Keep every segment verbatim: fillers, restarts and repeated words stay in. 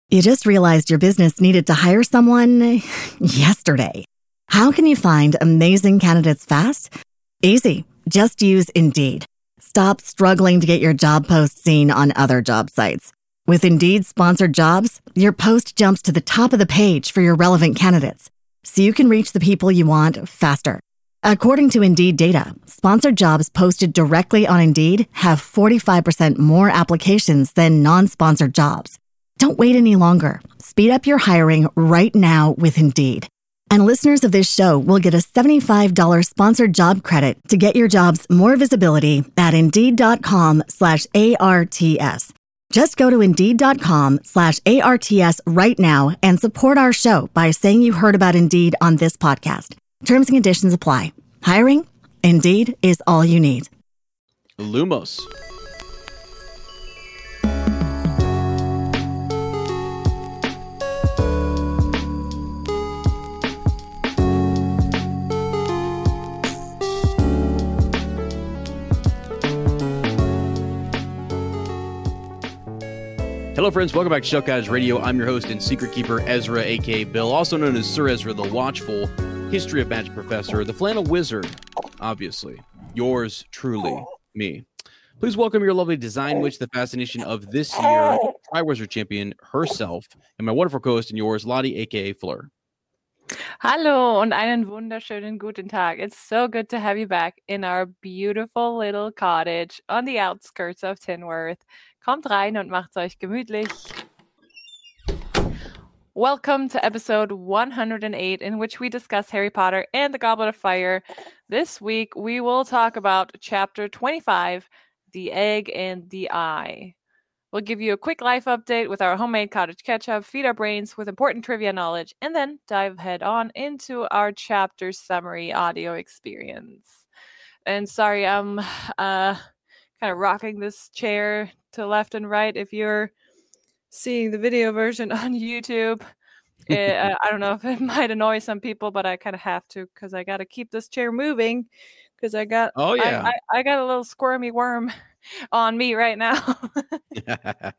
You just realized your business needed to hire someone yesterday. How can you find amazing candidates fast? Easy. Just use Indeed. Stop struggling to get your job post seen on other job sites. With Indeed sponsored jobs, your post jumps to the top of the page for your relevant candidates, so you can reach the people you want faster. According to Indeed data, sponsored jobs posted directly on Indeed have forty-five percent more applications than non-sponsored jobs. Don't wait any longer. Speed up your hiring right now with Indeed. And listeners of this show will get a seventy-five dollars sponsored job credit to get your jobs more visibility at Indeed.com slash ARTS. Just go to Indeed.com slash ARTS right now and support our show by saying you heard about Indeed on this podcast. Terms and conditions apply. Hiring? Indeed is all you need. Lumos. Hello, friends. Welcome back to Shelf Cottage Radio. I'm your host and secret keeper, Ezra, a k a. Bill, also known as Sir Ezra, the watchful history of magic professor, the flannel wizard, obviously. Yours truly, me. Please welcome your lovely design witch, the fascination of this year, Triwizard champion herself, and my wonderful co-host and yours, Lottie, a k a. Fleur. Hallo und einen wunderschönen guten Tag. It's so good to have you back in our beautiful little cottage on the outskirts of Tinworth. Kommt rein und macht's euch gemütlich. Welcome to episode one hundred eight, in which we discuss Harry Potter and the Goblet of Fire. This week, we will talk about chapter twenty-five, The Egg and the Eye. We'll give you a quick life update with our homemade cottage ketchup, feed our brains with important trivia knowledge, and then dive head on into our chapter summary audio experience. And sorry, I'm uh, kind of rocking this chair to left and right. If you're seeing the video version on YouTube, it, uh, I don't know if it might annoy some people, but I kind of have to because I got to keep this chair moving because I got oh yeah I, I, I got a little squirmy worm on me right now. yeah, oh,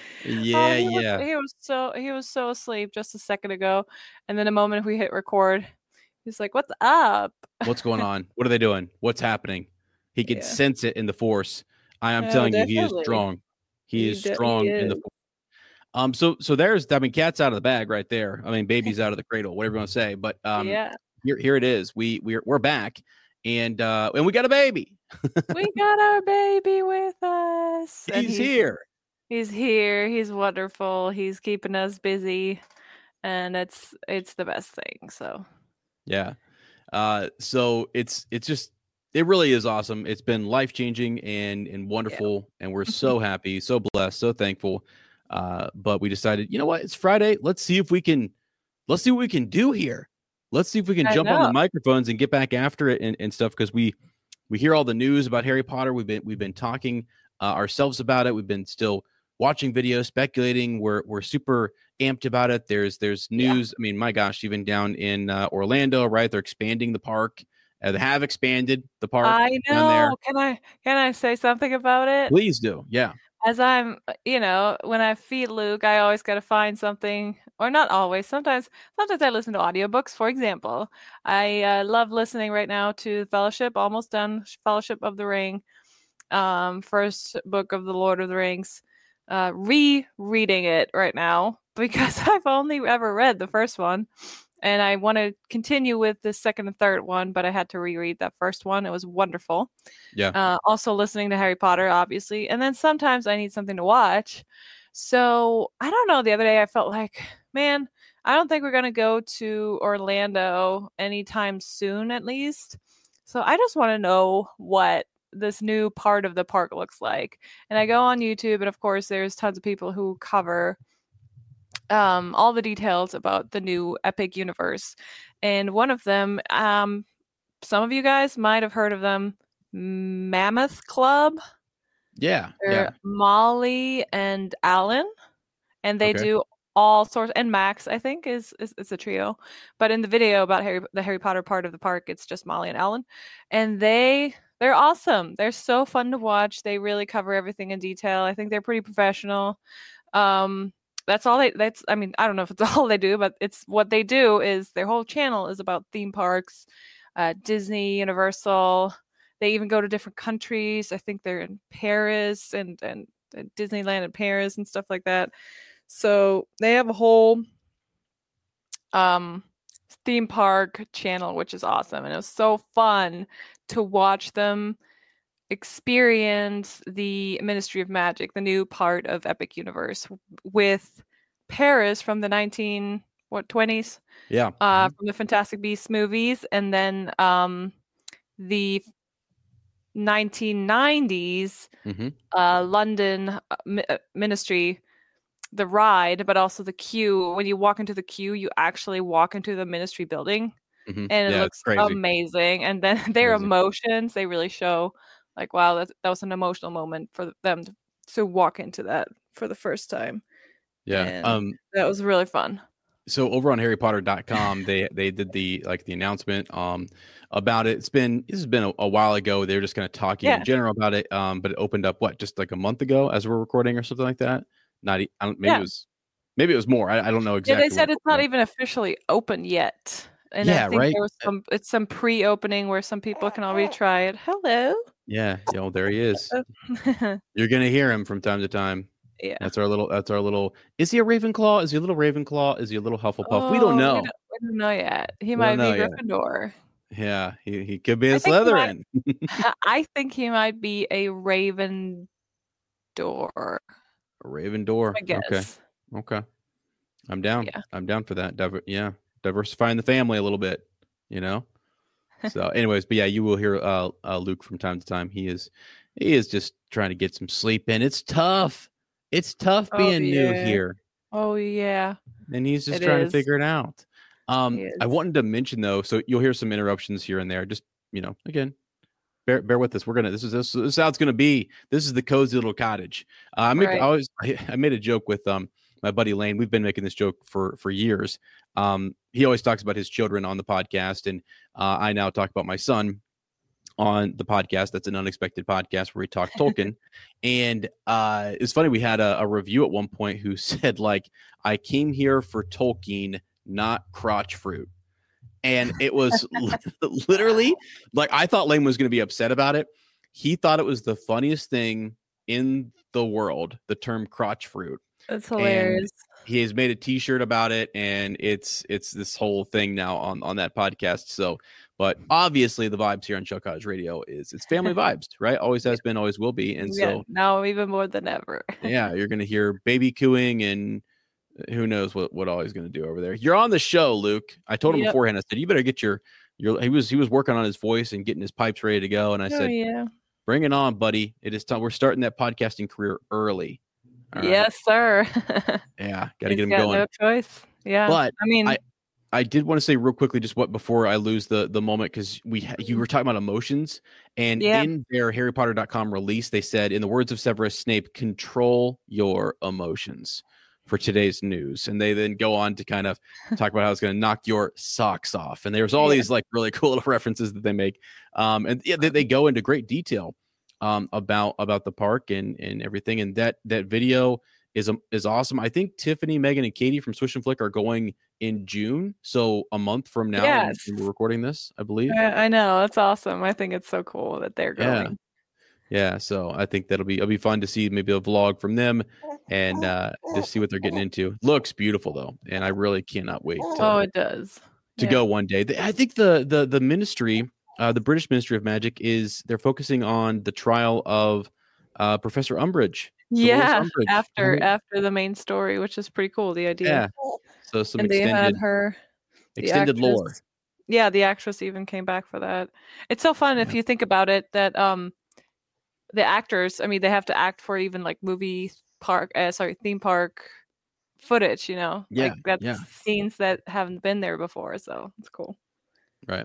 he was, yeah. He was so he was so asleep just a second ago, and then the moment we hit record, he's like, "What's up? What's going on? What are they doing? What's happening?" He can Yeah. sense it in the force. I am Oh, telling you, he is definitely. strong. He, He is de- strong he in the is. force. Um, so so there's I mean, cat's out of the bag right there. I mean, baby's out of the cradle, whatever you want to say. But um, Yeah, here here it is. We we're we're back, and uh, and we got a baby. we got our baby with us. and He's here. He's here. He's wonderful. He's keeping us busy, and it's it's the best thing. So Yeah. Uh, so it's it's just it really is awesome. It's been life changing and and wonderful, and we're so happy, so blessed, so thankful. Uh, but we decided, you know what? It's Friday. Let's see if we can let's see what we can do here. Let's see if we can I jump on the know. microphones and get back after it and, and stuff, because we we hear all the news about Harry Potter. We've been we've been talking uh, ourselves about it. We've been still watching videos, speculating. We're we're super amped about it. There's there's news. I mean, my gosh, even down in uh, Orlando, right? They're expanding the park. Uh, they have expanded the park I down there. know. Can I can I say something about it? Please do. Yeah. As I'm, you know, when I feed Luke, I always got to find something, or not always. Sometimes, sometimes I listen to audiobooks. For example, I uh, love listening right now to Fellowship, almost done. Fellowship of the Ring, um, first book of the Lord of the Rings. Uh, re-reading it right now because I've only ever read the first one. And I want to continue with the second and third one, but I had to reread that first one. It was wonderful. Yeah. Uh, also listening to Harry Potter, obviously. And then sometimes I need something to watch. So I don't know. The other day I felt like, man, I don't think we're going to go to Orlando anytime soon, at least. So I just want to know what this new part of the park looks like. And I go on YouTube, and of course, there's tons of people who cover um all the details about the new Epic universe, and one of them, um some of you guys might have heard of them, Mammoth Club. Yeah. They're Yeah. Molly and Alan, and they Okay. do all sorts, and Max, I think, is, is is a trio. But in the video about Harry the Harry Potter part of the park, it's just Molly and Alan, and they they're awesome. They're so fun to watch. They really cover everything in detail. I think they're pretty professional. Um that's all they. That's I mean I don't know if it's all they do, but it's what they do. Is their whole channel is about theme parks, uh, Disney, Universal. They even go to different countries. I think they're in Paris and and, and Disneyland in Paris and stuff like that. So they have a whole um theme park channel, which is awesome, and it was so fun to watch them experience the Ministry of Magic, the new part of Epic Universe, with Paris from the nineteen what twenties, Yeah, uh, mm-hmm. from the Fantastic Beasts movies, and then um, the nineteen nineties Mm-hmm. uh, London uh, mi- uh, Ministry, the ride, but also the queue. When you walk into the queue, you actually walk into the Ministry building, Mm-hmm. and it Yeah, looks it's crazy. amazing. And then their Amazing. emotions, they really show. Like, wow, that, that was an emotional moment for them to, to walk into that for the first time. Yeah. And Um. that was really fun. So over on harry potter dot com, they they did the like the announcement um about it. It's been this has been a, a while ago. They were just kind of talking Yeah. in general about it. Um, but it opened up what just like a month ago as we're recording or something like that. Not e- I don't, maybe Yeah. it was maybe it was more. I, I don't know Yeah, exactly. they said what it's not even officially open yet. And Yeah, I think right? there was some it's some pre-opening where some people can already try it. Hello. Yeah, you know, there he is. You're gonna hear him from time to time. Yeah. That's our little. That's our little. Is he a Ravenclaw? Is he a little Ravenclaw? Is he a little Hufflepuff? Oh, we don't We know. don't, we don't know yet. He We might don't be know yet. Gryffindor. Yeah, he, he could be a I think he might- Slytherin. I think he might be a Ravendor. A Ravendor. I guess. Okay. Okay. I'm down. Yeah. I'm down for that. Diver- yeah. Diversifying the family a little bit, you know? So anyways, but yeah, you will hear uh, uh, Luke from time to time. He is, he is just trying to get some sleep in. It's tough. It's tough Oh, being new yeah. here. Oh yeah. And he's just It trying is. to figure it out. Um, He I is. wanted to mention though, so you'll hear some interruptions here and there. Just, you know, again, bear bear with us. We're gonna this is this, this is how it's gonna be. This is the cozy little cottage. Uh, I make Right. I always I, I made a joke with um my buddy Lane. We've been making this joke for for years. Um, he always talks about his children on the podcast, and uh, I now talk about my son on the podcast. That's an unexpected podcast where we talk Tolkien. And uh, it's funny, we had a, a review at one point who said, like, I came here for Tolkien, not crotch fruit. And it was li- literally like, I thought Lane was going to be upset about it. He thought it was the funniest thing in the world, the term crotch fruit. That's hilarious. He has made a t-shirt about it, and it's it's this whole thing now on on that podcast. So, but obviously the vibes here on Chuck Cottage Radio is it's family vibes, right? Always has been, always will be. And Yeah, so now even more than ever. yeah, you're gonna hear baby cooing, and who knows what what all he's gonna do over there. You're on the show, Luke. I told him Yep. beforehand, I said, you better get your your he was he was working on his voice and getting his pipes ready to go. And I Oh said, yeah. bring it on, buddy. It is time. We're starting that podcasting career early. All right? Yes, sir. Yeah, gotta get He's him got going. No choice. Yeah. But I mean, I- I did want to say real quickly, just what before I lose the the moment, because we ha- you were talking about emotions, and Yeah. in their harry potter dot com release, they said, in the words of Severus Snape, control your emotions for today's news. And they then go on to kind of talk about how it's going to knock your socks off. And there's all Yeah. these like really cool little references that they make, um, and yeah, they, they go into great detail um, about about the park and and everything. And that that video is um, is awesome. I think Tiffany, Megan, and Katie from Swish and Flick are going in June, so a month from now. when- Yes. when we're recording this, I believe. I, I know that's awesome. I think it's so cool that they're Yeah. going. Yeah, so I think that'll be it'll be fun to see maybe a vlog from them and uh, just see what they're getting into. Looks beautiful though, and I really cannot wait to, Oh, it does. to Yeah. go one day. The- I think the the the ministry, uh, the British Ministry of Magic, is they're focusing on the trial of uh, Professor Umbridge. Dolores Yeah, Umbridge. after Mhm. after the main story, which is pretty cool. The idea. Yeah, so some and they had extended her the extended lore. actress- Yeah, the actress even came back for that. It's so fun if you think about it that um the actors, I mean, they have to act for even like movie park, uh, sorry, theme park footage. You know, Yeah, like that's yeah. scenes that haven't been there before. So it's cool. Right.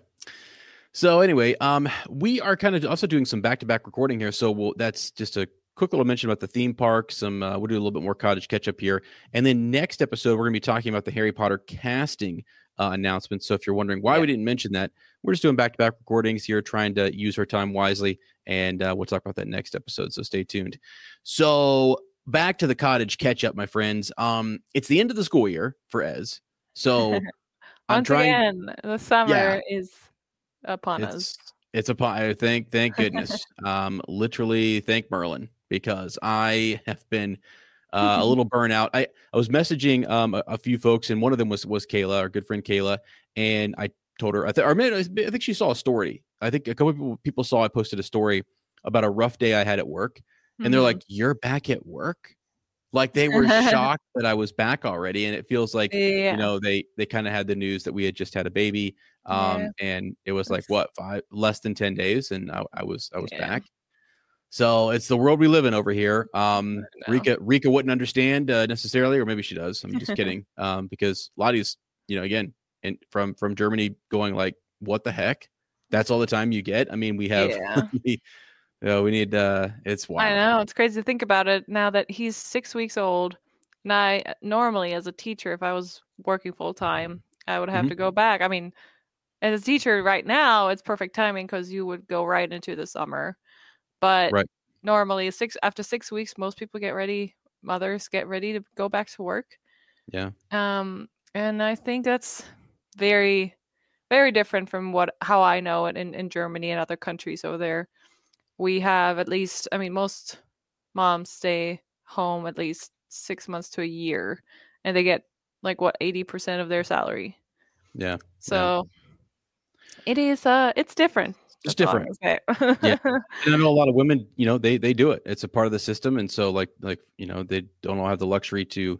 So anyway, um, we are kind of also doing some back-to-back recording here. So we'll, that's just a quick little mention about the theme park. Some uh, we'll do a little bit more cottage catch-up here, and then next episode we're going to be talking about the Harry Potter casting uh, announcement. So if you're wondering why Yeah. we didn't mention that, we're just doing back-to-back recordings here, trying to use our time wisely, and uh, we'll talk about that next episode. So stay tuned. So back to the cottage catch up, my friends. Um, it's the end of the school year for Ez, so I'm Once trying. again, the summer Yeah, is upon us. it's it's upon. I thank thank goodness. um, literally thank Merlin, because I have been uh, a little burnout. I I was messaging um a, a few folks, and one of them was was Kayla, our good friend Kayla, and I told her I think or maybe, I think she saw a story. I think a couple of people, people saw I posted a story about a rough day I had at work, and they're Mhm. like, "You're back at work?" Like they were shocked that I was back already, and it feels like Yeah. you know they they kind of had the news that we had just had a baby, um, Yeah. and it was like It's- what five less than ten days, and I, I was I was Yeah. back. So it's the world we live in over here. Um, know. Rika Rika wouldn't understand uh, necessarily, or maybe she does. I'm just kidding. Um, because Lottie's, you know, again, and from from Germany, going like, what the heck? That's all the time you get. I mean, we have, Yeah. we, you know, we need. Uh, it's wild. I know, it's crazy to think about it now that he's six weeks old. And I normally, as a teacher, if I was working full time, I would have Mhm. to go back. I mean, as a teacher right now, it's perfect timing because you would go right into the summer. But Right. normally, six after six weeks, most people get ready. Mothers get ready to go back to work. Yeah. Um, and I think that's very, very different from what how I know it in, in Germany and other countries over there. We have at least, I mean, most moms stay home at least six months to a year, and they get like what eighty percent of their salary. Yeah. So it is, uh, it's different. Just That's all I'm different. gonna say. Yeah. And I know a lot of women, you know, they they do it. It's a part of the system, and so like like you know they don't all have the luxury to,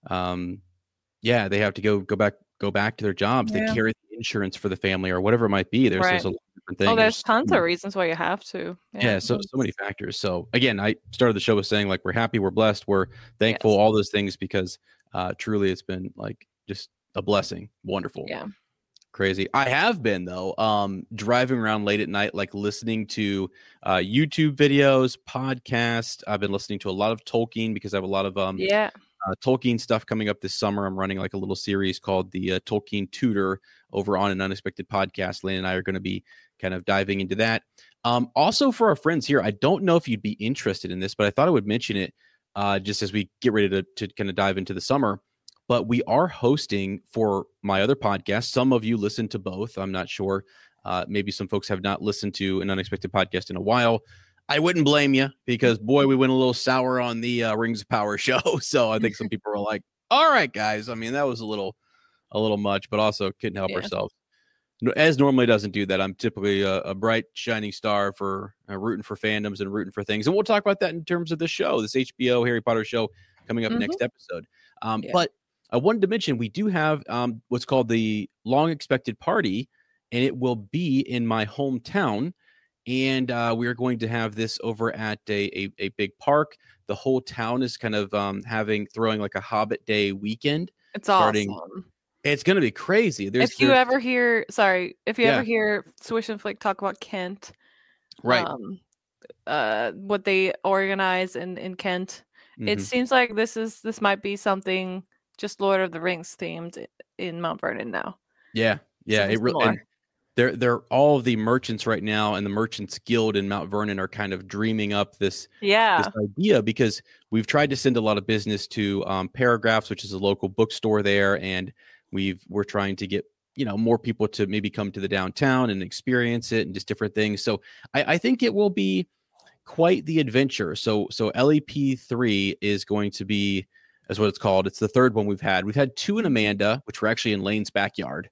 um, yeah, they have to go go back go back to their jobs. They Yeah. carry the insurance for the family or whatever it might be. There's Right. there's a lot of different things. Oh, there's so tons many- of reasons why you have to. yeah, so so many factors. So again, I started the show with saying like we're happy, we're blessed, we're thankful, Yes. all those things, because uh, truly it's been like just a blessing, wonderful. Yeah. Crazy. I have been though, um, driving around late at night, like listening to uh, YouTube videos, podcasts. I've been listening to a lot of Tolkien because I have a lot of um, Yeah. uh, Tolkien stuff coming up this summer. I'm running like a little series called the uh, Tolkien Tutor over on An Unexpected Podcast. Lane and I are going to be kind of diving into that. Um, also for our friends here, I don't know if you'd be interested in this, but I thought I would mention it uh, just as we get ready to, to kind of dive into the summer. But we are hosting for my other podcast. Some of you listen to both. I'm not sure. Uh, maybe some folks have not listened to An Unexpected Podcast in a while. I wouldn't blame you, because boy, we went a little sour on the uh, Rings of Power show. So I think some people were like, "All right, guys." I mean, that was a little, a little much, but also couldn't help Yeah. ourselves. No, Ez normally doesn't do that. I'm typically a, a bright, shining star for uh, rooting for fandoms and rooting for things, and we'll talk about that in terms of this show, this H B O Harry Potter show coming up Mhm. next episode. Um, Yeah. But I wanted to mention we do have um, what's called the Long Expected Party, and it will be in my hometown. And uh, we are going to have this over at a, a, a big park. The whole town is kind of um, having throwing like a Hobbit Day weekend. It's starting- awesome. It's going to be crazy. There's, If you there's- ever hear, sorry, if you Yeah. ever hear Swish and Flick talk about Kent, right, um, uh, what they organize in in Kent, it Mhm. seems like this is this might be something just Lord of the Rings themed i- in Mount Vernon now. yeah, yeah, Something it really. similar. They're they're all of the merchants right now, and the Merchants Guild in Mount Vernon are kind of dreaming up this Yeah, this idea, because we've tried to send a lot of business to um, Paragraphs, which is a local bookstore there, and we've we're trying to get you know more people to maybe come to the downtown and experience it and just different things. So I, I think it will be quite the adventure. So so L E P three is going to be, is what it's called. It's the third one we've had. We've had two in Amanda, which were actually in Lane's backyard.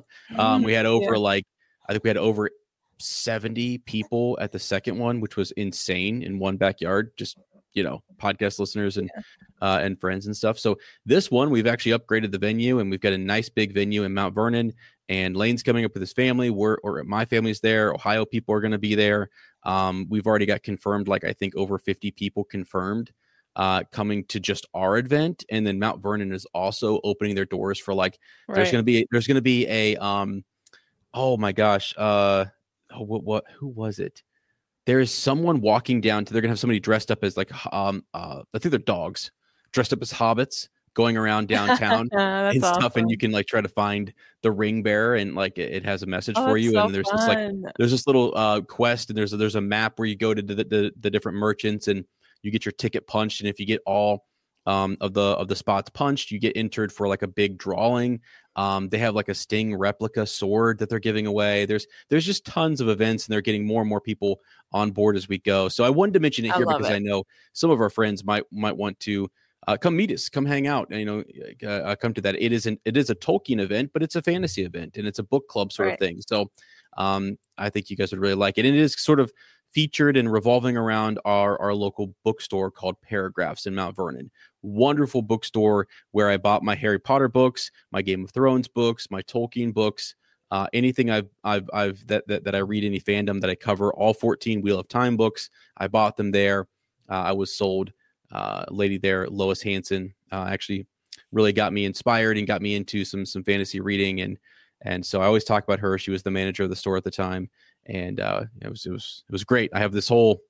um, we had over Yeah. like I think we had over seventy people at the second one, which was insane in one backyard. Just you know, podcast listeners and uh, and friends and stuff. So this one, we've actually upgraded the venue, and we've got a nice big venue in Mount Vernon. And Lane's coming up with his family. We're or my family's there. Ohio people are going to be there. Um, we've already got confirmed, like I think over fifty people confirmed uh, coming to just our event. And then Mount Vernon is also opening their doors for like there's right. going to be there's going to be a um oh my gosh uh oh, what what who was it? There is someone walking down to, they're gonna have somebody dressed up as like um uh I think they're dogs dressed up as hobbits going around downtown That's and stuff, awesome. and you can like try to find the ring bearer, and like it, it has a message Oh, for that's you, so and there's this like fun. there's this little uh quest, and there's a, there's a map where you go to the, the the different merchants, and you get your ticket punched, and if you get all um, of the of the spots punched, you get entered for like a big drawing. Um, they have like a Sting replica sword that they're giving away. There's there's just tons of events, and they're getting more and more people on board as we go. So I wanted to mention it I here love because it. I know some of our friends might might want to uh, come meet us, come hang out, and, you know, uh, come to that. It is an, it is a Tolkien event, but it's a fantasy event, and it's a book club sort Right. of thing. So um, I think you guys would really like it, and it is sort of featured and revolving around our our local bookstore called Paragraphs in Mount Vernon. Wonderful bookstore where I bought my Harry Potter books, my Game of Thrones books, my Tolkien books, uh, anything I've I've I've that, that that I read, any fandom that I cover, all fourteen Wheel of Time books. I bought them there. Uh, I was sold. Uh, lady there, Lois Hanson, uh, actually really got me inspired and got me into some some fantasy reading, and and so I always talk about her. She was the manager of the store at the time, and uh, it was it was it was great. I have this whole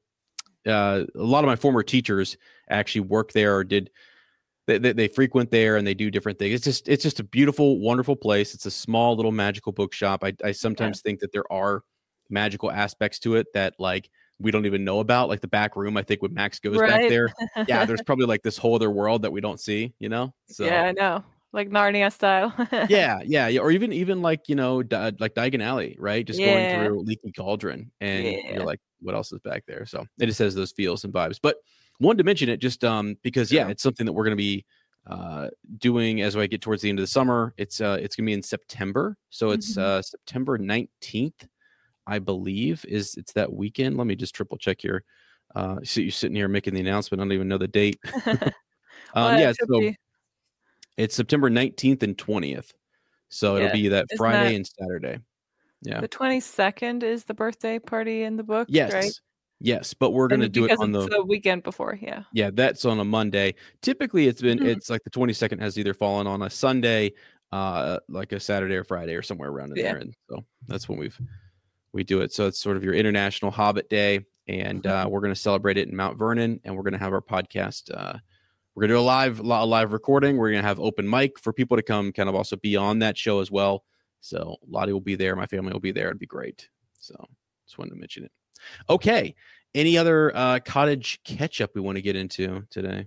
uh, a lot of my former teachers actually work there or did they, they, they frequent there, and they do different things. It's just it's just a beautiful, wonderful place. It's a small little magical bookshop. I, I sometimes yeah. think that there are magical aspects to it that like we don't even know about, like the back room. I think when Max goes right. back there, yeah, there's probably like this whole other world that we don't see, you know? So yeah, I know, like Narnia style. yeah, yeah, yeah, or even even like, you know, di- like Diagon Alley, right? Just yeah. going through Leaky Cauldron, and yeah. you're like, what else is back there? So it just has those feels and vibes. But wanted to mention it just um because yeah, it's something that we're going to be uh doing as I get towards the end of the summer. It's uh it's gonna be in September, so it's mm-hmm. uh September nineteenth. I believe is it's that weekend. Let me just triple check here. Uh, so you're sitting here making the announcement. I don't even know the date. um, well, yeah, it so be. It's September nineteenth and twentieth. So yeah. It'll be that Isn't Friday that, and Saturday. Yeah. The twenty-second is the birthday party in the book. Yes. Right? Yes, but we're going to do it on the, the weekend before. Yeah. Yeah, that's on a Monday. Typically, it's been mm-hmm. it's like the twenty-second has either fallen on a Sunday, uh, like a Saturday or Friday or somewhere around in yeah. there, and so that's when we've. We do it. So it's sort of your International Hobbit Day, and uh, we're going to celebrate it in Mount Vernon, and we're going to have our podcast. Uh, we're going to do a live, a live recording. We're going to have open mic for people to come kind of also be on that show as well. So Lottie will be there. My family will be there. It'd be great. So just wanted to mention it. Okay. Any other uh, cottage catch-up we want to get into today?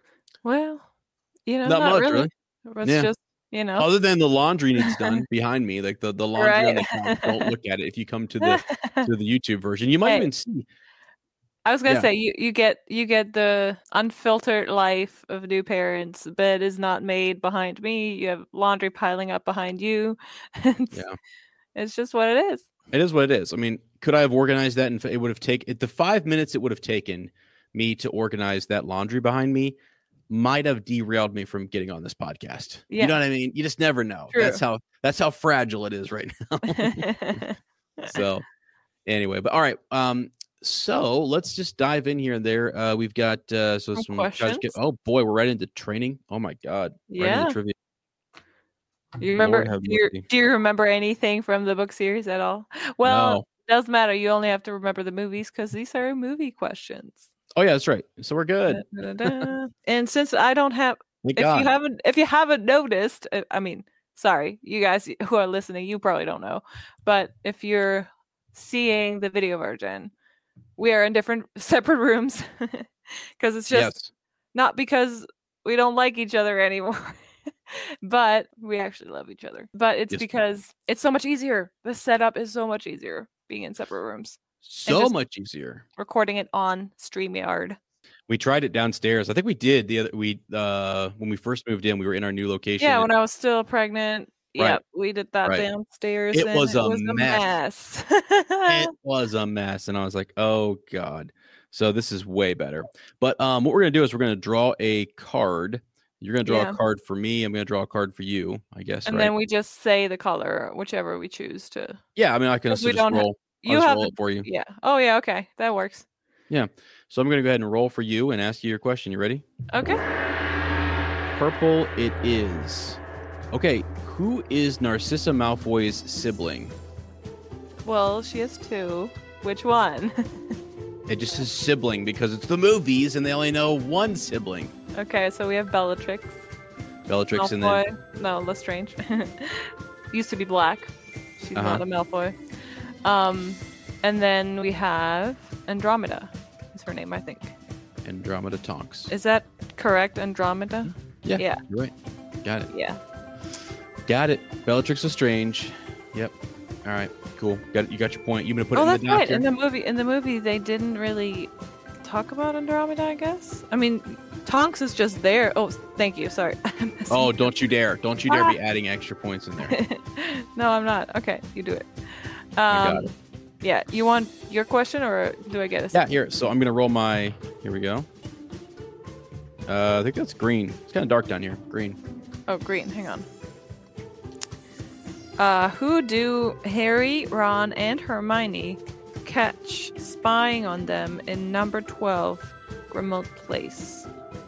Well, you know, not, not much, really. really. It's yeah. just, you know, other than the laundry needs done behind me, like the, the laundry right. on the couch, don't look at it. If you come to the to the YouTube version, you might hey, even see. I was gonna yeah. say you, you get you get the unfiltered life of new parents. Bed is not made behind me. You have laundry piling up behind you. it's, yeah, it's just what it is. It is what it is. I mean, could I have organized that? And it would have taken the five minutes it would have taken me to organize that laundry behind me. Might have derailed me from getting on this podcast. Yeah. You know what I mean? You just never know. True. That's how that's how fragile it is right now. So anyway, but all right. Um, so let's just dive in here and there. Uh, we've got uh, so some, some questions. Get, oh boy, we're right into training. Oh my god. Yeah. Right into trivia. You remember? Do you, do you remember anything from the book series at all? Well, no. It doesn't matter. You only have to remember the movies because these are movie questions. Oh yeah, that's right. So we're good. Da, da, da. And since I don't have, Thank if God. you haven't, if you haven't noticed, I mean, sorry, you guys who are listening, you probably don't know, but if you're seeing the video version, we are in different separate rooms because it's just yes. not because we don't like each other anymore, but we actually love each other. But it's yes. because it's so much easier. The setup is so much easier being in separate rooms. So much easier. Recording it on StreamYard. We tried it downstairs. I think we did the other we uh when we first moved in, we were in our new location. Yeah, when I was still pregnant. Right. Yeah, we did that right. downstairs. It and was, it a, was mess. a mess. It was a mess. And I was like, oh God. So this is way better. But um what we're gonna do is we're gonna draw a card. You're gonna draw yeah. a card for me. I'm gonna draw a card for you, I guess. And right? then we just say the color, whichever we choose to. Yeah, I mean I can also we just don't roll. Have, you I'll just have roll the, it for you. Yeah. Oh yeah, okay. That works. Yeah. So I'm going to go ahead and roll for you and ask you your question. You ready? Okay. Purple it is. Okay. Who is Narcissa Malfoy's sibling? Well, she has two. Which one? It just says sibling because it's the movies and they only know one sibling. Okay, so we have Bellatrix. Bellatrix Malfoy. and then... No, Lestrange. Used to be black. She's uh-huh. not a Malfoy. Um, and then we have Andromeda. Is her name, I think. Andromeda Tonks. Is that correct, Andromeda? Yeah, Yeah. You're right. Got it. Yeah. Got it. Bellatrix Lestrange. Yep. All right. Cool. Got it. You got your point. You gonna put oh, it in that's the doc right. here? In the movie, in the movie, they didn't really talk about Andromeda. I guess. I mean, Tonks is just there. Oh, thank you. Sorry. Oh, don't you dare! Don't you dare be adding extra points in there. No, I'm not. Okay, you do it. I got Um, it. yeah. You want your question, or do I get it? Yeah. Here. So I'm gonna roll my. Here we go. Uh, I think that's green. It's kind of dark down here. Green. Oh, green. Hang on. Uh, who do Harry, Ron, and Hermione catch spying on them in number twelve, Grimmauld Place?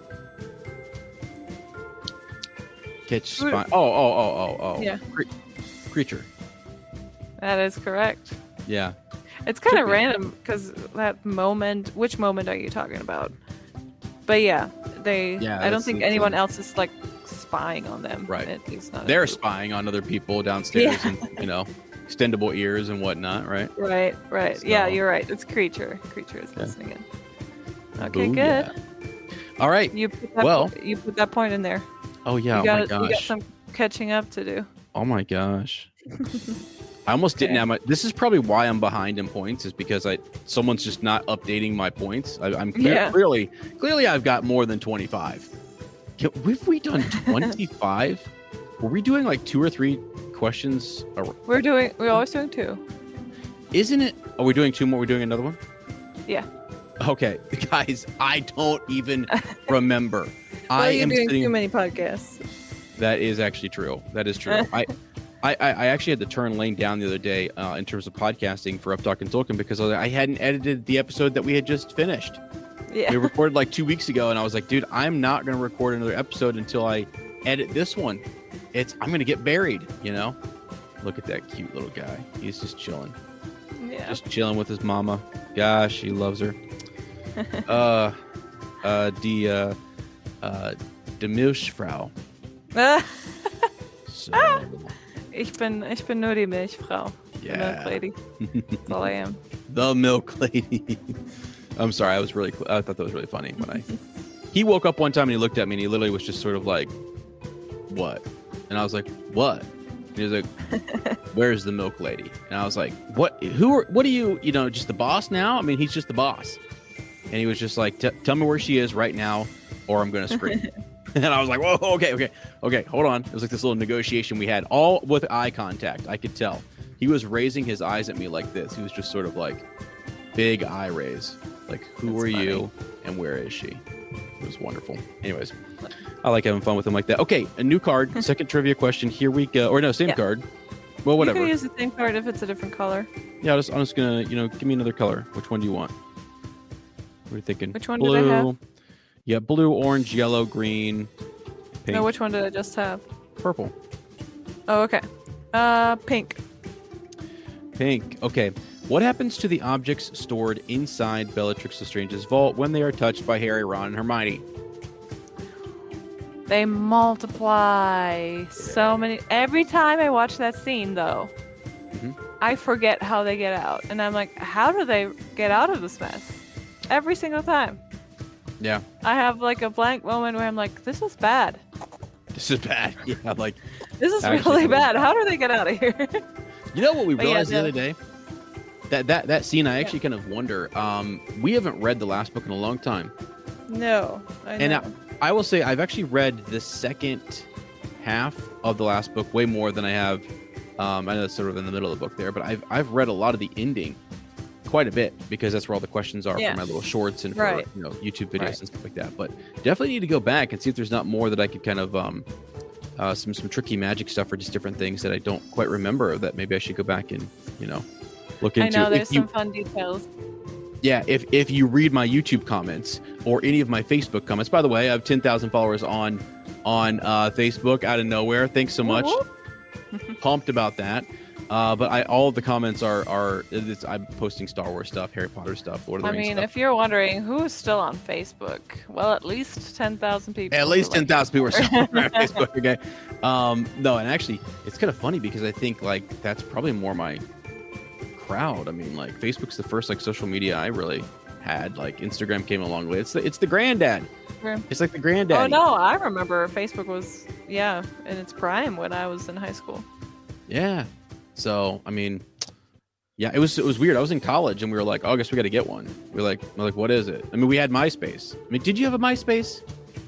Catch Who- spy. Oh, oh, oh, oh, oh. Yeah. Cre- creature. That is correct. Yeah. It's kind of Could be. random because that moment. Which moment are you talking about? But yeah, they. Yeah, I don't that's- think that's anyone a- else is like spying on them. Right. At least not. in They're the movie. spying on other people downstairs, Yeah. and you know, extendable ears and whatnot, right? Right. Right. Yeah, So- you're right. It's creature. Creature is Yeah. listening in. Okay. Booyah. Good. All right. You put that Well- po- you put that point in there. Oh yeah. you Oh got my You got gosh. some catching up to do. Oh my gosh. I almost didn't Okay. have my. This is probably why I'm behind in points, is because I someone's just not updating my points. I, I'm clear, Yeah. clearly clearly I've got more than twenty-five. Can, have we done twenty-five? Were we doing like two or three questions? Or, We're doing. We're always doing two. isn't it? Are we doing two more? We're doing another one. Yeah. Okay, guys, I don't even remember. Well, I you're am doing sitting. too many podcasts. That is actually true. That is true. I, I, I actually had to turn Lane down the other day uh, in terms of podcasting for Up Talk and Tolkien because I hadn't edited the episode that we had just finished. Yeah. We recorded like two weeks ago, and I was like, dude, I'm not going to record another episode until I edit this one. It's I'm going to get buried, you know? Look at that cute little guy. He's just chilling. Yeah. Just chilling with his mama. Gosh, he loves her. uh, uh, die, uh, uh, die Milchfrau. So, ich bin. Ich bin nur die Milchfrau. The Yeah. milk lady. That's all I am. the milk lady. I'm sorry. I was really. I thought that was really funny when I. He woke up one time and he looked at me and he literally was just sort of like, "What?" And I was like, "What?" And he was like, "Where's the milk lady?" And I was like, "What? Who? Are, what are you? You know, just the boss now? I mean, he's just the boss." And he was just like, "T- "Tell me where she is right now, or I'm gonna scream." And I was like, "Whoa, okay, okay, okay, hold on." It was like this little negotiation we had, all with eye contact. I could tell he was raising his eyes at me like this. He was just sort of like big eye raise, like, "Who That's are funny. you, and where is she?" It was wonderful. Anyways, I like having fun with him like that. Okay, a new card, second trivia question. Here we go. Or no, same Yeah. card. Well, whatever. You can use the same card if it's a different color. Yeah, I'll just, I'm just gonna, you know, give me another color. Which one do you want? What are you thinking? Which one did blue. I have? Yeah, blue, orange, yellow, green, pink, No, which one did I just have? purple, Oh, okay. Uh, pink. pink. Okay. What happens to the objects stored inside Bellatrix Lestrange's vault when they are touched by Harry, Ron, and Hermione? They multiply. So many. Every time I watch that scene, though, Mhm. I forget how they get out, and I'm like, how do they get out of this mess? Every single time. Yeah, I have like a blank moment where I'm like, this is bad. this is bad. Yeah, like, This is Actually, really it was bad. bad. How do they get out of here? you know what we But yeah, realized the the- other day? That that that scene, I actually kind of wonder. Um, we haven't read the last book in a long time. No. I And know. I will say I've actually read the second half of the last book way more than I have. Um, I know it's sort of in the middle of the book there, but I've I've read a lot of the ending quite a bit because that's where all the questions are Yeah. for my little shorts and for Right. you know YouTube videos Right. and stuff like that. But definitely need to go back and see if there's not more that I could kind of um, uh, some some tricky magic stuff or just different things that I don't quite remember that maybe I should go back and you know look I into. know If there's you- some fun details. yeah, if if you read my YouTube comments or any of my Facebook comments, by the way, I have ten thousand followers on on uh, Facebook out of nowhere. Thanks so much. Whoop, Pumped about that. Uh, but I all of the comments are are it's, I'm posting Star Wars stuff, Harry Potter stuff, Lord of the I Rings mean, stuff. if you're wondering who's still on Facebook, well, at least ten thousand people. At least who ten like- thousand people are still on Facebook. Okay. Um, no, and actually, it's kind of funny because I think like that's probably more my crowd. I mean, like Facebook's the first like social media I really had. Like Instagram came along with it. It's the, it's the granddad. Yeah. It's like the granddad. Oh no, I remember Facebook was yeah in its prime when I was in high school. Yeah. So I mean, yeah, it was it was weird. I was in college and we were like, oh, I guess we got to get one. We we're like, we're like, what is it? I mean, we had MySpace. I mean, did you have a MySpace?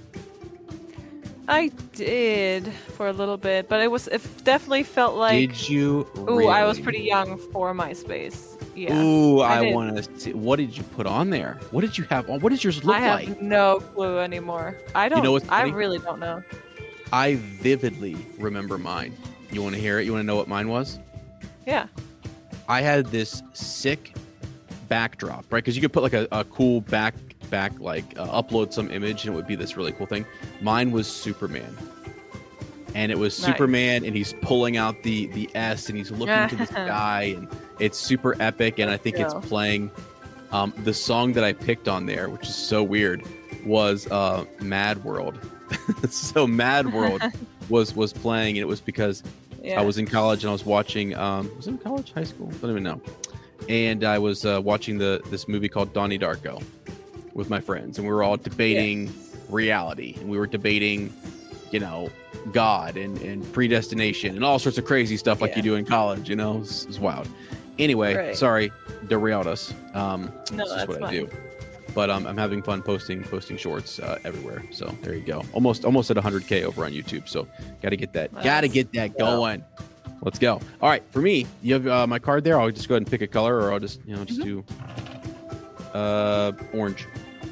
I did for a little bit, but it was it definitely felt like. Did you? Ooh, I was pretty young for MySpace. Yeah. Ooh, I, I want to see. What did you put on there? What did you have on? What does yours look I have like? no clue anymore. I don't. You know what's I funny? really don't know. I vividly remember mine. You want to hear it? You want to know what mine was? Yeah. I had this sick backdrop, right? Because you could put like a, a cool back back like uh, upload some image and it would be this really cool thing. Mine was Superman, and it was Nice. Superman, and he's pulling out the the S, and he's looking to the sky, and it's super epic. And I think Yeah. it's playing um, the song that I picked on there, which is so weird, was uh, Mad World. So Mad World was was playing, and it was because Yeah. I was in college and I was watching. Um, was it in college, high school? I don't even know. And I was uh, watching the this movie called Donnie Darko with my friends, and we were all debating reality, and we were debating, you know, God and, and predestination and all sorts of crazy stuff like Yeah. you do in college. You know, it's, it's wild. Anyway, Right. sorry, derailed us. Um, No, this is that's what I fine. do. But um, I'm having fun posting posting shorts uh, everywhere. So there you go. Almost almost at one hundred K over on YouTube. So got to get that. Nice. Got to get that go. going. Let's go. All right, for me, you have uh, my card there. I'll just go ahead and pick a color, or I'll just you know just Mm-hmm. do uh, orange.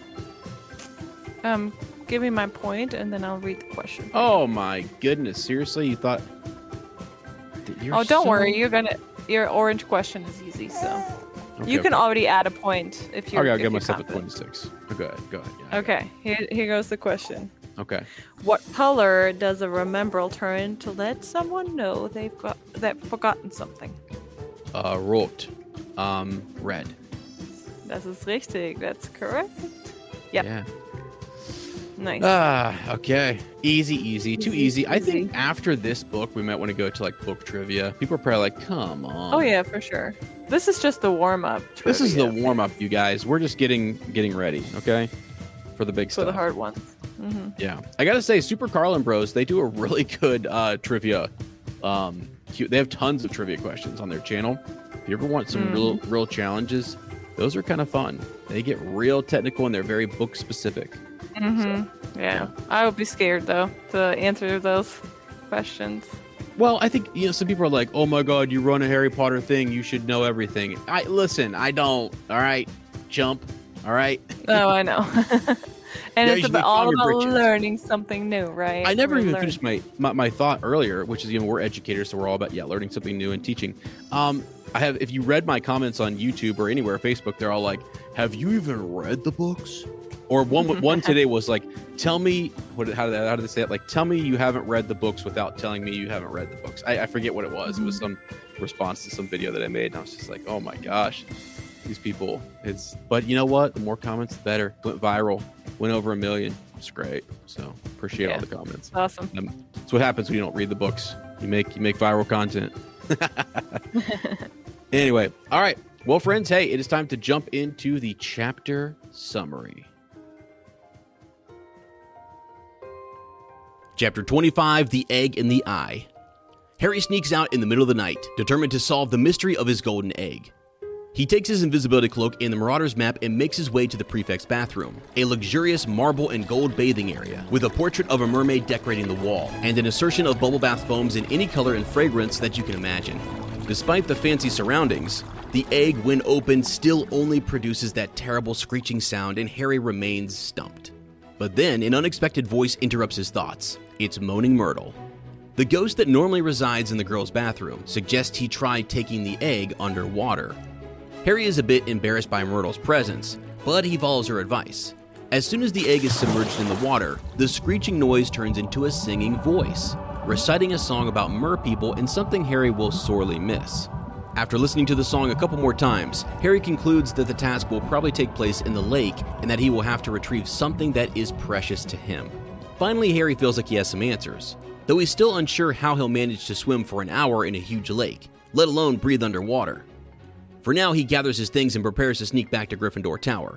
Um, give me my point, and then I'll read the question. Oh my goodness! Seriously, you thought? that you're Oh, don't so- worry. You're gonna. Your orange question is easy, so Okay, you can okay. already add a point if you're. Okay, I'll if give you're myself a confident. twenty-six. Oh, go ahead. Go ahead. Yeah, Okay, here, here goes the question. Okay. What color does a remembrel turn to let someone know they've got they've forgotten something? Uh, rot. Um, red. Das ist richtig. That's correct. Yep. Yeah. Nice. Ah, okay. Easy, easy. Too Easy, easy. I think easy. after this book, we might want to go to like book trivia. People are probably like, come on. oh yeah, for sure. This is just the warm up. This is the warm up, you guys. We're just getting getting ready, okay? For the big for stuff. the hard ones. hmm Yeah. I got to say, Super Carlin Bros, they do a really good uh, trivia. Um, cu- they have tons of trivia questions on their channel. If you ever want some Mhm. real real challenges, those are kind of fun. They get real technical and they're very book specific. hmm yeah. I would be scared though to answer those questions. Well, I think you know some people are like, "Oh my God, you run a Harry Potter thing, you should know everything." I listen, I don't. All right, jump. All right. Oh, I know. And Yeah, it's you about, should all calm your about britches. learning something new, right? I never We're even learning- finished my, my my thought earlier, which is you know we're educators, so we're all about yeah learning something new and teaching. Um, I have if you read my comments on YouTube or anywhere, Facebook, they're all like, "Have you even read the books?" Or one one today was like, "Tell me what how did how did they say it? Like, tell me you haven't read the books without telling me you haven't read the books." I, I forget what it was. It was some response to some video that I made, and I was just like, "Oh my gosh, these people!" It's but you know what? The more comments, the better. Went viral, went over a million. It's great. So appreciate Yeah. all the comments. Awesome. Um, that's what happens when you don't read the books. You make you make viral content. Anyway, all right. Well, friends, hey, it is time to jump into the chapter summary. Chapter twenty-five, The Egg in the Eye. Harry sneaks out in the middle of the night, determined to solve the mystery of his golden egg. He takes his invisibility cloak and the Marauder's map and makes his way to the prefect's bathroom, a luxurious marble and gold bathing area with a portrait of a mermaid decorating the wall, and an insertion of bubble bath foams in any color and fragrance that you can imagine. Despite the fancy surroundings, the egg, when opened, still only produces that terrible screeching sound, and Harry remains stumped. But then, an unexpected voice interrupts his thoughts. It's Moaning Myrtle. The ghost that normally resides in the girl's bathroom suggests he tried taking the egg underwater. Harry is a bit embarrassed by Myrtle's presence, but he follows her advice. As soon as the egg is submerged in the water, the screeching noise turns into a singing voice, reciting a song about merpeople and something Harry will sorely miss. After listening to the song a couple more times, Harry concludes that the task will probably take place in the lake and that he will have to retrieve something that is precious to him. Finally, Harry feels like he has some answers, though he's still unsure how he'll manage to swim for an hour in a huge lake, let alone breathe underwater. For now, he gathers his things and prepares to sneak back to Gryffindor Tower,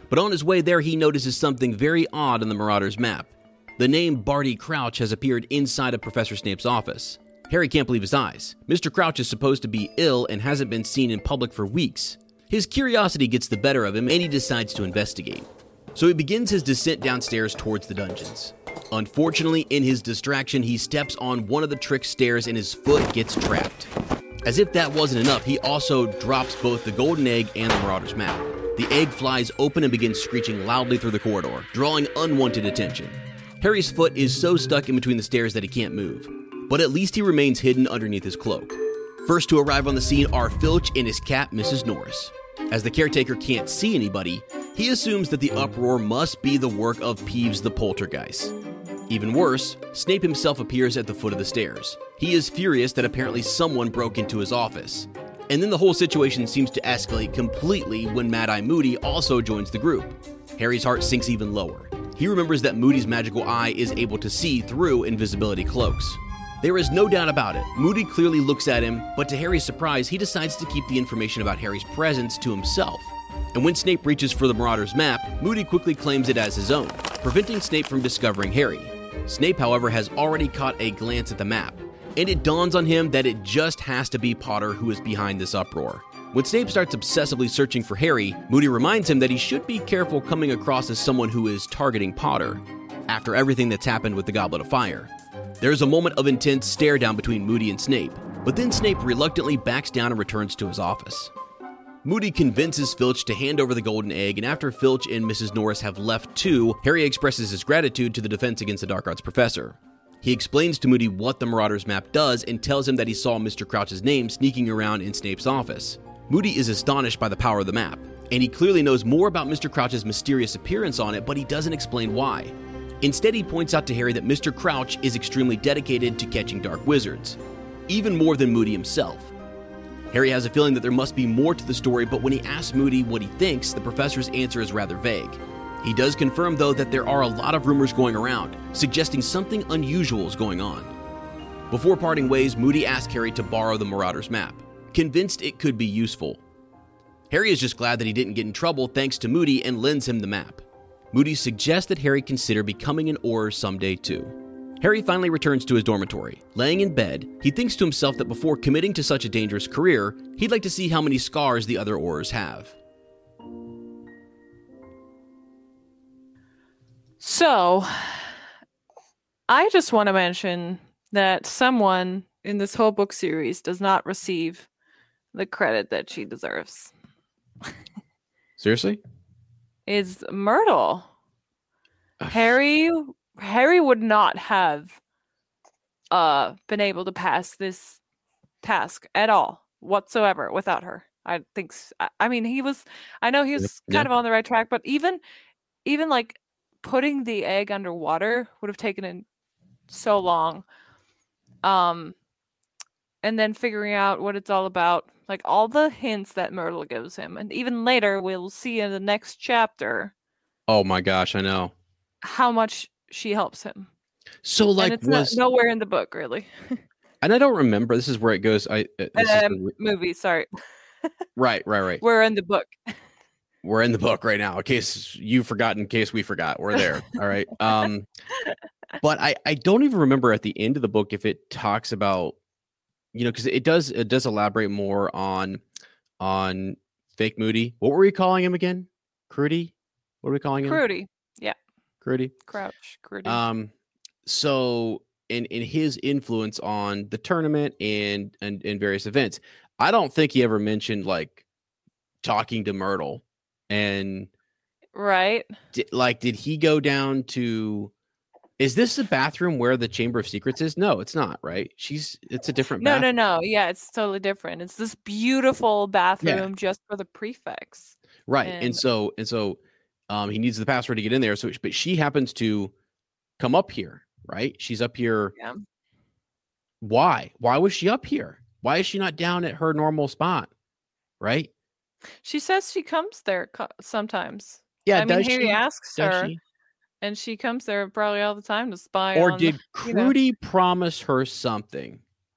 But on his way there, he notices something very odd on the Marauders map. The name Barty Crouch has appeared inside of Professor Snape's office. Harry can't believe his eyes. Mister Crouch is supposed to be ill and hasn't been seen in public for weeks. His curiosity gets the better of him and he decides to investigate. So he begins his descent downstairs towards the dungeons. Unfortunately, in his distraction, he steps on one of the trick stairs and his foot gets trapped. As if that wasn't enough, he also drops both the golden egg and the Marauders map. The egg flies open and begins screeching loudly through the corridor, drawing unwanted attention. Harry's foot is so stuck in between the stairs that he can't move, but at least he remains hidden underneath his cloak. First to arrive on the scene are Filch and his cat, Missus Norris. As the caretaker can't see anybody, he assumes that the uproar must be the work of Peeves the Poltergeist. Even worse, Snape himself appears at the foot of the stairs. He is furious that apparently someone broke into his office. And then the whole situation seems to escalate completely when Mad-Eye Moody also joins the group. Harry's heart sinks even lower. He remembers that Moody's magical eye is able to see through invisibility cloaks. There is no doubt about it. Moody clearly looks at him, but to Harry's surprise, he decides to keep the information about Harry's presence to himself. And when Snape reaches for the Marauders map, Moody quickly claims it as his own, preventing Snape from discovering Harry. Snape, however, has already caught a glance at the map, and it dawns on him that it just has to be Potter who is behind this uproar. When Snape starts obsessively searching for Harry, Moody reminds him that he should be careful coming across as someone who is targeting Potter, after everything that's happened with the Goblet of Fire. There's a moment of intense stare down between Moody and Snape, but then Snape reluctantly backs down and returns to his office. Moody convinces Filch to hand over the golden egg, and after Filch and Missus Norris have left too, Harry expresses his gratitude to the Defense Against the Dark Arts professor. He explains to Moody what the Marauders map does and tells him that he saw Mister Crouch's name sneaking around in Snape's office. Moody is astonished by the power of the map, and he clearly knows more about Mister Crouch's mysterious appearance on it, but he doesn't explain why. Instead, he points out to Harry that Mister Crouch is extremely dedicated to catching dark wizards, even more than Moody himself. Harry has a feeling that there must be more to the story, but when he asks Moody what he thinks, the professor's answer is rather vague. He does confirm, though, that there are a lot of rumors going around, suggesting something unusual is going on. Before parting ways, Moody asks Harry to borrow the Marauders map, convinced it could be useful. Harry is just glad that he didn't get in trouble thanks to Moody and lends him the map. Moody suggests that Harry consider becoming an Auror someday too. Harry finally returns to his dormitory. Laying in bed, he thinks to himself that before committing to such a dangerous career, he'd like to see how many scars the other Aurors have. So, I just want to mention that someone in this whole book series does not receive the credit that she deserves. Seriously? Is Myrtle. Harry Harry would not have uh been able to pass this task at all whatsoever without her. I think s- I I mean he was I know he was Yeah. kind of on the right track, but even even like putting the egg underwater would have taken in so long. Um and then figuring out what it's all about, like all the hints that Myrtle gives him. And even later we'll see in the next chapter Oh my gosh, I know. how much she helps him. So like and it's was not, nowhere in the book, really. and I don't remember. This is where it goes. I uh, this is Um, the re- movie, sorry. right, right, right. We're in the book. We're in the book right now. In case you forgot, in case we forgot, we're there. All right. Um, but I I don't even remember at the end of the book if it talks about, you know, because it does it does elaborate more on on fake Moody. What were we calling him again? Crudy? What are we calling him? Crudy. Yeah. Crudy. Crouch. Crudy. Um, so in in his influence on the tournament and and, and various events, I don't think he ever mentioned like talking to Myrtle. And right. di- like, did he go down to? Is this the bathroom where the Chamber of Secrets is? No, it's not. Right? She's. It's a different. No, bath- no, no. Yeah, it's totally different. It's this beautiful bathroom just for the prefects. Right. And- And so and so, um, he needs the password to get in there. So, but she happens to come up here. Right? She's up here. Yeah. Why? Why was she up here? Why is she not down at her normal spot? Right? She says she comes there co- sometimes. Yeah. I mean, does Harry she? asks Does her, she? and she comes there probably all the time to spy Or on. did you know. Crudy promise her something?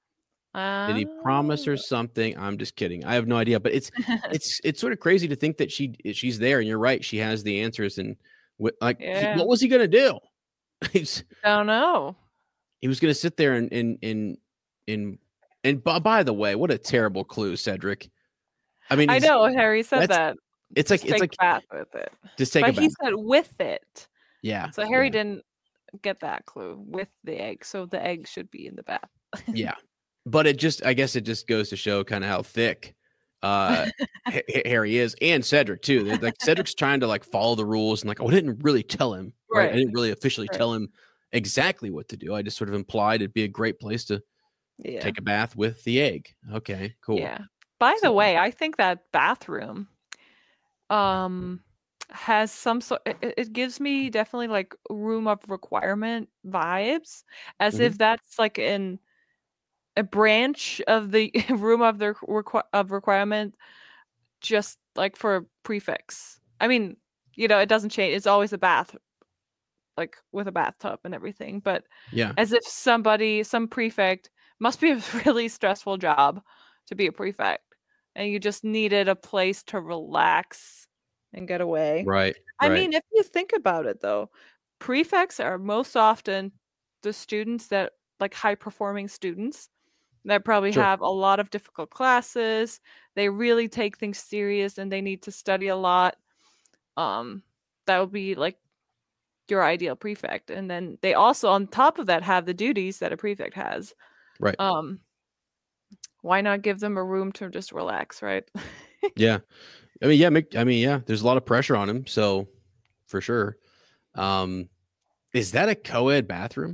Uh... Did he promise her something? I'm just kidding. I have no idea. But it's it's it's sort of crazy to think that she she's there, and you're right. She has the answers, and like, yeah. he, what was he gonna do? He's, I don't know. He was gonna sit there and and and and and by, by the way, what a terrible clue, Cedric. I mean, I know Harry said that. It's like just it's take like a bath with it. Just take but a bath. He said with it. Yeah. So Harry yeah. didn't get that clue with the egg. So the egg should be in the bath. yeah. But it just, I guess it just goes to show kind of how thick uh, H- Harry is, and Cedric too. They're, like Cedric's trying to like follow the rules, and like, oh, I didn't really tell him, right? right. I didn't really officially right. tell him exactly what to do. I just sort of implied it'd be a great place to yeah. take a bath with the egg. Okay, cool. Yeah. By so, the way, I think that bathroom um has some sort it, it gives me definitely like room of requirement vibes, as mm-hmm. if that's like in a branch of the room of the requ- of requirement, just like for prefix. I mean, you know, it doesn't change. It's always a bath, like with a bathtub and everything. But yeah, as if somebody, some prefect, must be a really stressful job to be a prefect, and you just needed a place to relax and get away. Right. I right. mean, if you think about it, though, prefects are most often the students that like high performing students that probably sure. have a lot of difficult classes. They really take things serious and they need to study a lot. Um, that would be like your ideal prefect. And then they also, on top of that, have the duties that a prefect has. Right. Um, why not give them a room to just relax, right? yeah. I mean, yeah, make, I mean, yeah, there's a lot of pressure on him. So for sure. Um, is that a co-ed bathroom?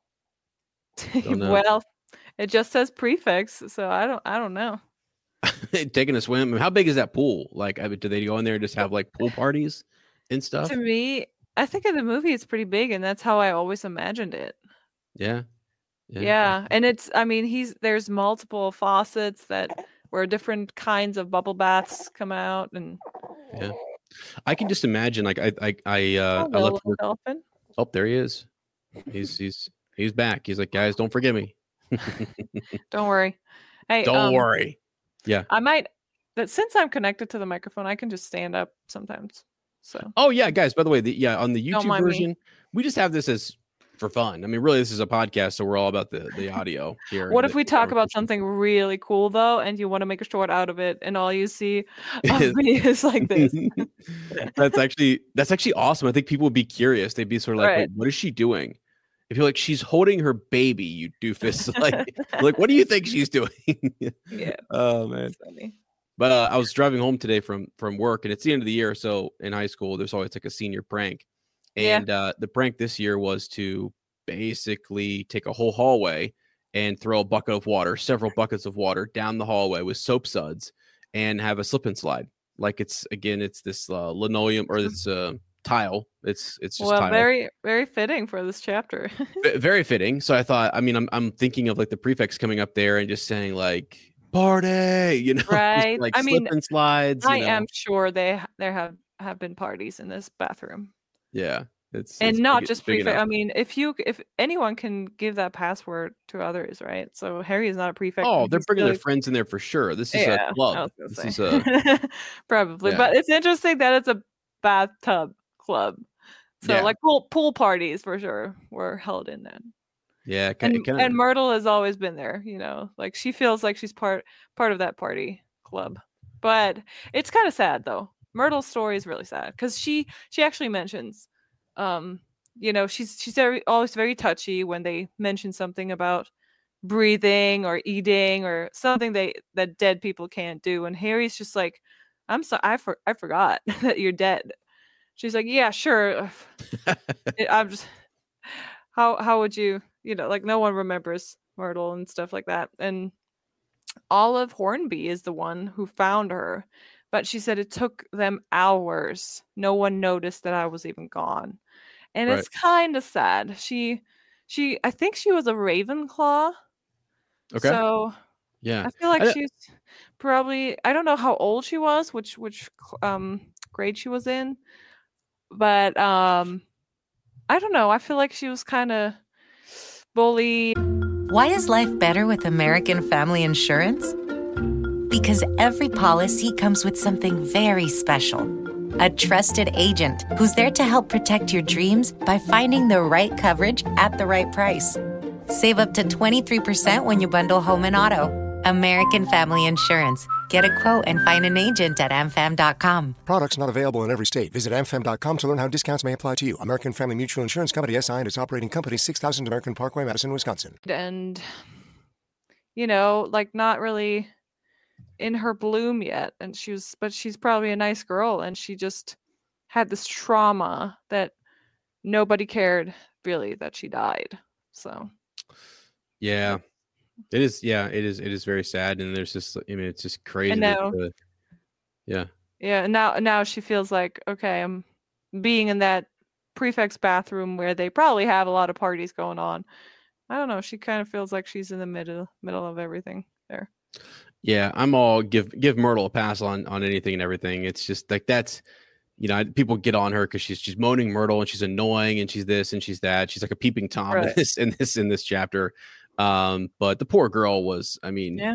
Well, it just says prefects, so I don't I don't know. Taking a swim. I mean, how big is that pool? Like, I mean, do they go in there and just have like pool parties and stuff? To me, I think in the movie it's pretty big, and that's how I always imagined it. Yeah. Yeah. yeah. And it's I mean, he's there's multiple faucets that where different kinds of bubble baths come out, and yeah. I can just imagine like I I I uh oh, I left work. Dolphin. Oh, there he is. He's he's he's back. He's like, guys, don't forget me. Don't worry. Hey, don't um, worry. Yeah, I might. That since I'm connected to the microphone, I can just stand up sometimes. So. Oh yeah, guys. By the way, the, yeah, on the YouTube version, me. we just have this as for fun. I mean, really, this is a podcast, so we're all about the the audio here. What if the, we talk about something really cool though, and you want to make a short out of it, and all you see of me is like this? that's actually that's actually awesome. I think people would be curious. They'd be sort of like, right. Wait, what is she doing? If you're like, she's holding her baby, you doofus. Like, like, what do you think she's doing? yeah. Oh man. But uh, I was driving home today from from work, and it's the end of the year. So in high school, there's always like a senior prank, and yeah. uh, the prank this year was to basically take a whole hallway and throw a bucket of water, several buckets of water down the hallway with soap suds, and have a slip and slide. Like it's again, it's this uh, linoleum or this. Uh, tile it's it's just well tile. very very fitting for this chapter. Very fitting. So I thought, I mean, I'm I'm thinking of like the prefects coming up there and just saying like party, you know, right? like I slip mean, and slides. I you know? am sure they there have have been parties in this bathroom. Yeah, it's and it's not big, just prefect. I mean, if you if anyone can give that password to others, right? So Harry is not a prefect. Oh, they're bringing really... their friends in there for sure. This is yeah, a club. This say. is a probably, yeah. but it's interesting that it's a bathtub club. So yeah. like pool pool parties for sure were held in then. Yeah, and, kinda... and Myrtle has always been there, you know, like she feels like she's part part of that party club. But it's kind of sad though. Myrtle's story is really sad because she she actually mentions, um, you know, she's she's very, always very touchy when they mention something about breathing or eating or something they that dead people can't do. And Harry's just like, I'm sorry, I for, I forgot that you're dead. She's like, yeah, sure. I'm just, how how would you, you know, like no one remembers Myrtle and stuff like that. And Olive Hornby is the one who found her, but she said it took them hours. No one noticed that I was even gone, and right. It's kind of sad. She, she, I think she was a Ravenclaw. Okay. So yeah, I feel like I she's probably, I don't know how old she was, which which um grade she was in. But um, I don't know. I feel like she was kind of bullied. Why is life better with American Family Insurance? Because every policy comes with something very special. A trusted agent who's there to help protect your dreams by finding the right coverage at the right price. Save up to twenty-three percent when you bundle home and auto. American Family Insurance. Get a quote and find an agent at a m fam dot com. Products not available in every state. Visit a m fam dot com to learn how discounts may apply to you. American Family Mutual Insurance Company, S I and its operating company, six thousand American Parkway, Madison, Wisconsin. And, you know, like not really in her bloom yet. And she was, but she's probably a nice girl. And she just had this trauma that nobody cared really that she died. So. Yeah. It is, yeah, it is. It is very sad, and there's just, I mean, it's just crazy. I know. The, yeah, yeah. And now, now she feels like, okay, I'm being in that prefect's bathroom where they probably have a lot of parties going on. I don't know. She kind of feels like she's in the middle, middle of everything there. Yeah, I'm all give give Myrtle a pass on on anything and everything. It's just like that's, you know, people get on her because she's she's moaning Myrtle and she's annoying and she's this and she's that. She's like a peeping Tom Right. in this in this in this chapter. Um, but the poor girl was, I mean, Yeah.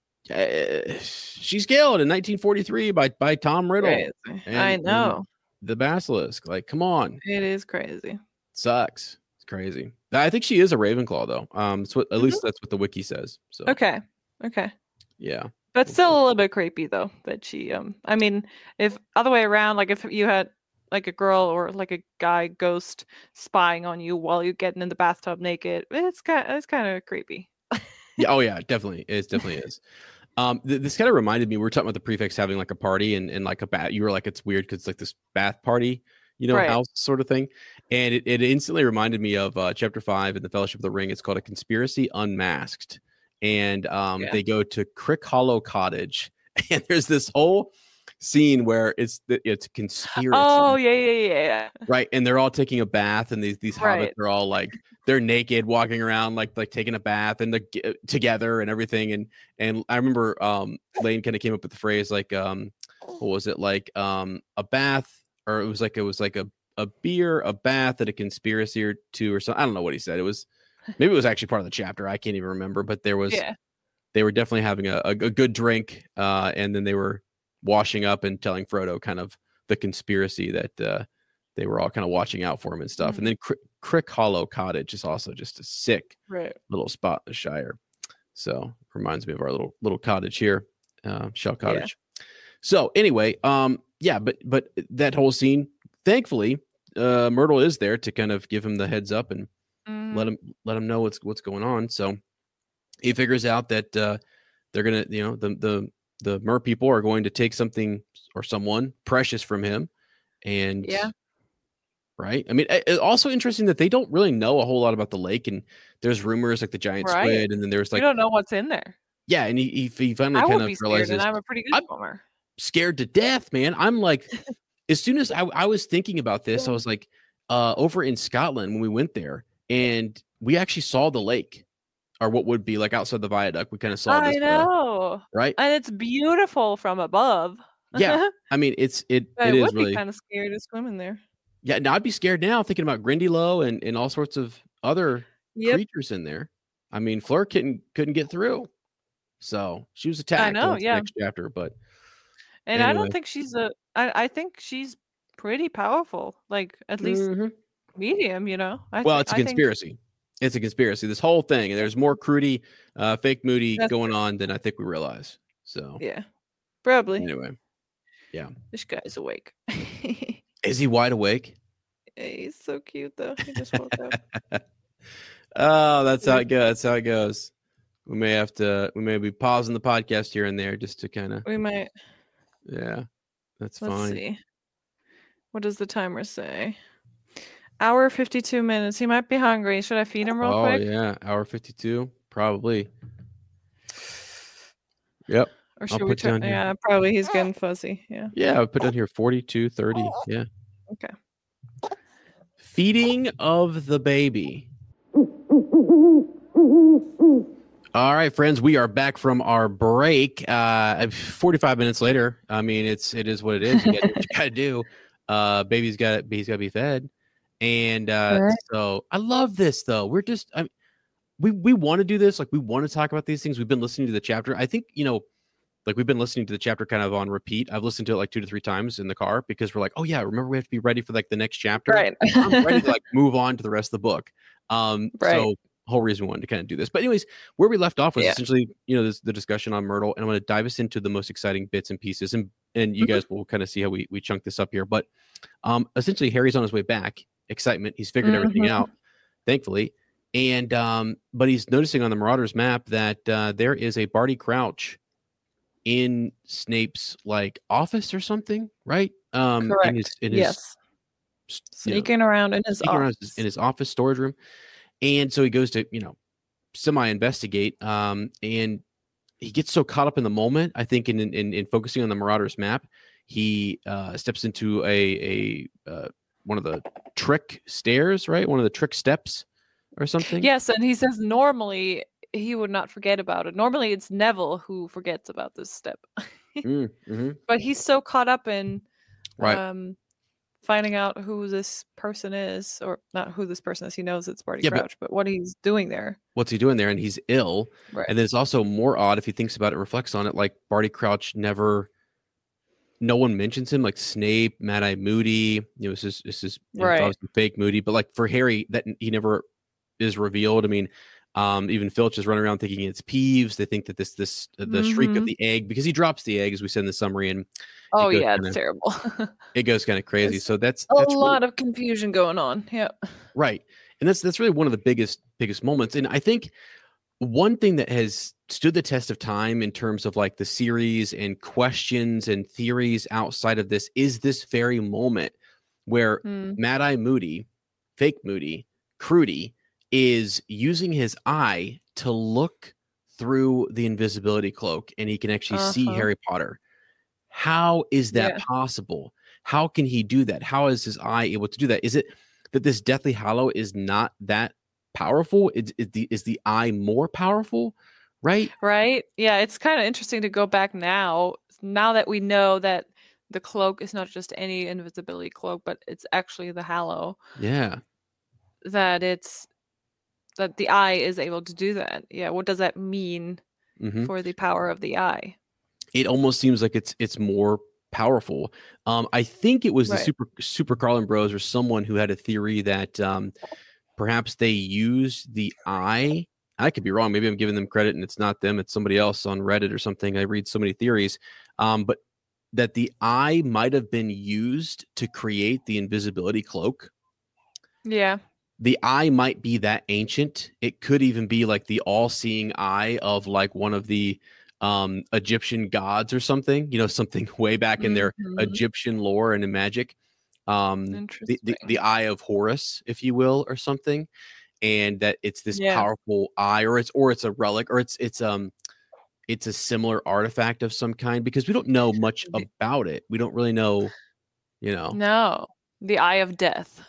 uh, she's killed in nineteen forty-three by by Tom Riddle. Crazy. and- I and know. the Basilisk. Like, come on, It is crazy. sucks. It's crazy. I think she is a Ravenclaw though. Um, it's what at least that's what the wiki says. So Okay. Okay. yeah, But still a little bit creepy though that she um I mean if other way around, like if you had like a girl or like a guy ghost spying on you while you're getting in the bathtub naked, it's kind it's kind of creepy. yeah. Oh yeah, definitely. It definitely is. Um, th- this kind of reminded me. We were talking about the prefects having like a party and, and like a bath. You were like, it's weird because it's like this bath party, you know, Right. house sort of thing. And it, it instantly reminded me of uh, chapter five in the Fellowship of the Ring. It's called A Conspiracy Unmasked. And um, Yeah. they go to Crick Hollow Cottage, and there's this whole scene where it's the, it's a conspiracy. Oh yeah, yeah, yeah, yeah. Right, and they're all taking a bath, and these these Right. hobbits are all like they're naked, walking around like like taking a bath and the together and everything. And and I remember um, Lane kind of came up with the phrase like um, what was it like um, a bath, or it was like it was like a a beer, a bath, and a conspiracy or two or something. I don't know what he said. It was maybe it was actually part of the chapter. I can't even remember, but there was Yeah. they were definitely having a, a, a good drink, uh, and then they were washing up and telling Frodo kind of the conspiracy that uh, they were all kind of watching out for him and stuff. Mhm. And then Cr- Crick Hollow Cottage is also just a sick Right. little spot in the Shire. So reminds me of our little little cottage here, uh, Shell Cottage. So anyway, um, yeah, but but that whole scene, thankfully, uh, Myrtle is there to kind of give him the heads up and Mhm. let him let him know what's what's going on. So he figures out that uh, they're gonna, you know, the the the mer people are going to take something or someone precious from him, and Yeah. right. I mean, it- it's also interesting that they don't really know a whole lot about the lake, and there's rumors like the giant Right. squid, and then there's We like don't know what's in there. yeah, and he he, he finally I kind would of be scared, realizes and I'm a pretty good I'm- swimmer. scared to death, man. I'm like, as soon as I, I was thinking about this, I was like, uh, over in Scotland when we went there, and we actually saw the lake, or what would be like outside the viaduct. We kind of saw I this, uh, know, right? and it's beautiful from above. Yeah, I mean, it's it I it is would really be kind of scared to swim in there. yeah. Now I'd be scared now thinking about Grindylow and and all sorts of other Yep. creatures in there. I mean, Fleur couldn't couldn't get through, so she was attacked. know, That's the yeah. next chapter, but And I Anyway. don't think she's a. I, I think she's pretty powerful. Like at least Mhm. medium. You know. I well, thi- it's a I think- conspiracy. It's a conspiracy. This whole thing, and there's more Crudy, uh, fake Moody That's going on than I think we realize. So yeah, probably. anyway, This guy's awake. is he wide awake? He's so cute though. He just woke up. Oh, that's how it goes. That's how it goes. We may have to. We may be pausing the podcast here and there just to kind of. We might. Yeah, that's Let's fine. see. What does the timer say? Hour fifty-two minutes. He might be hungry. Should I feed him real Oh quick? yeah, hour fifty-two, probably. Yep. Or I'll should we put turn? down here. Yeah, probably. He's getting fuzzy. Yeah. Yeah, I put down here forty-two, thirty. Yeah. Okay. Feeding of the baby. All right, friends, we are back from our break. Uh, forty-five minutes later. I mean, it's it is what it is. You got what you got to do. Uh, baby's got he's got to be fed, and uh, Right. so I love this though. We're just I, we we want to do this. Like we want to talk about these things. We've been listening to the chapter. I think, you know, like we've been listening to the chapter kind of on repeat. I've listened to it like two to three times in the car because we're like, oh yeah, remember we have to be ready for like the next chapter. Right. I'm ready to like move on to the rest of the book. Um, Right. So whole reason we wanted to kind of do this. But anyways, where we left off was Yeah. essentially, you know, this, the discussion on Myrtle, and I'm going to dive us into the most exciting bits and pieces, and and you Mhm. guys will kind of see how we we chunk this up here. But um, essentially, Harry's on his way back. Excitement. He's figured everything Mhm. out, thankfully. And um, but he's noticing on the Marauders map that uh, there is a Barty Crouch in Snape's like office or something, right? Um, Correct. in his in his yes. you know, Sneaking around in his sneaking around office. his- in his office storage room. And so he goes to, you know, semi-investigate, um, and he gets so caught up in the moment, I think, in in, in focusing on the Marauders map, he uh, steps into a a uh, one of the trick stairs, right? One of the trick steps or something. Yes, and he says normally he would not forget about it. Normally it's Neville who forgets about this step. Mm, mhm. But he's so caught up in Right. um finding out who this person is, or not who this person is. He knows it's Barty Yeah, but- Crouch, but what he's doing there. What's he doing there? And he's ill. Right. And then it's also more odd if he thinks about it, reflects on it, like Barty Crouch never, no one mentions him, like Snape, Mad-Eye Moody, you know, this is, this is you know, Right. obviously fake Moody, but like for Harry, that he never is revealed. I mean, um, even Filch is running around thinking it's Peeves. They think that this, this, uh, the shriek of Mhm. the egg, because he drops the egg, as we said in the summary, and Oh goes yeah, kinda- it's terrible. it goes kind of crazy. There's So that's, A that's really- lot of confusion going on. Yeah. right. And that's, that's really one of the biggest, biggest moments. And I think one thing that has stood the test of time in terms of like the series and questions and theories outside of this is this very moment where Mm. Mad-Eye Moody, fake Moody, Crudy, is using his eye to look through the invisibility cloak, and he can actually see Uh-huh. Harry Potter. How is that Yeah. possible? How can he do that? How is his eye able to do that? Is it that this Deathly Hallow is not that powerful? Is, is the is the eye more powerful? Right? Right? Yeah, it's kind of interesting to go back now. Now that we know that the cloak is not just any invisibility cloak, but it's actually the Hallow. Yeah. That it's that the eye is able to do that. Yeah, what does that mean Mhm. for the power of the eye? It almost seems like it's it's more powerful. Um, I think it was the Right. super super Carlin Bros or someone who had a theory that um, perhaps they used the eye. I could be wrong. Maybe I'm giving them credit and it's not them. It's somebody else on Reddit or something. I read so many theories, um, but that the eye might have been used to create the invisibility cloak. Yeah. The eye might be that ancient. It could even be like the all-seeing eye of like one of the um Egyptian gods or something, you know, something way back in their Mhm. Egyptian lore and in magic. Um the, the, Interesting. the eye of Horus, if you will, or something. And that it's this Yeah. powerful eye, or it's or it's a relic, or it's it's um it's a similar artifact of some kind, because we don't know much The- about it. We don't really know, you know. No, the eye of death.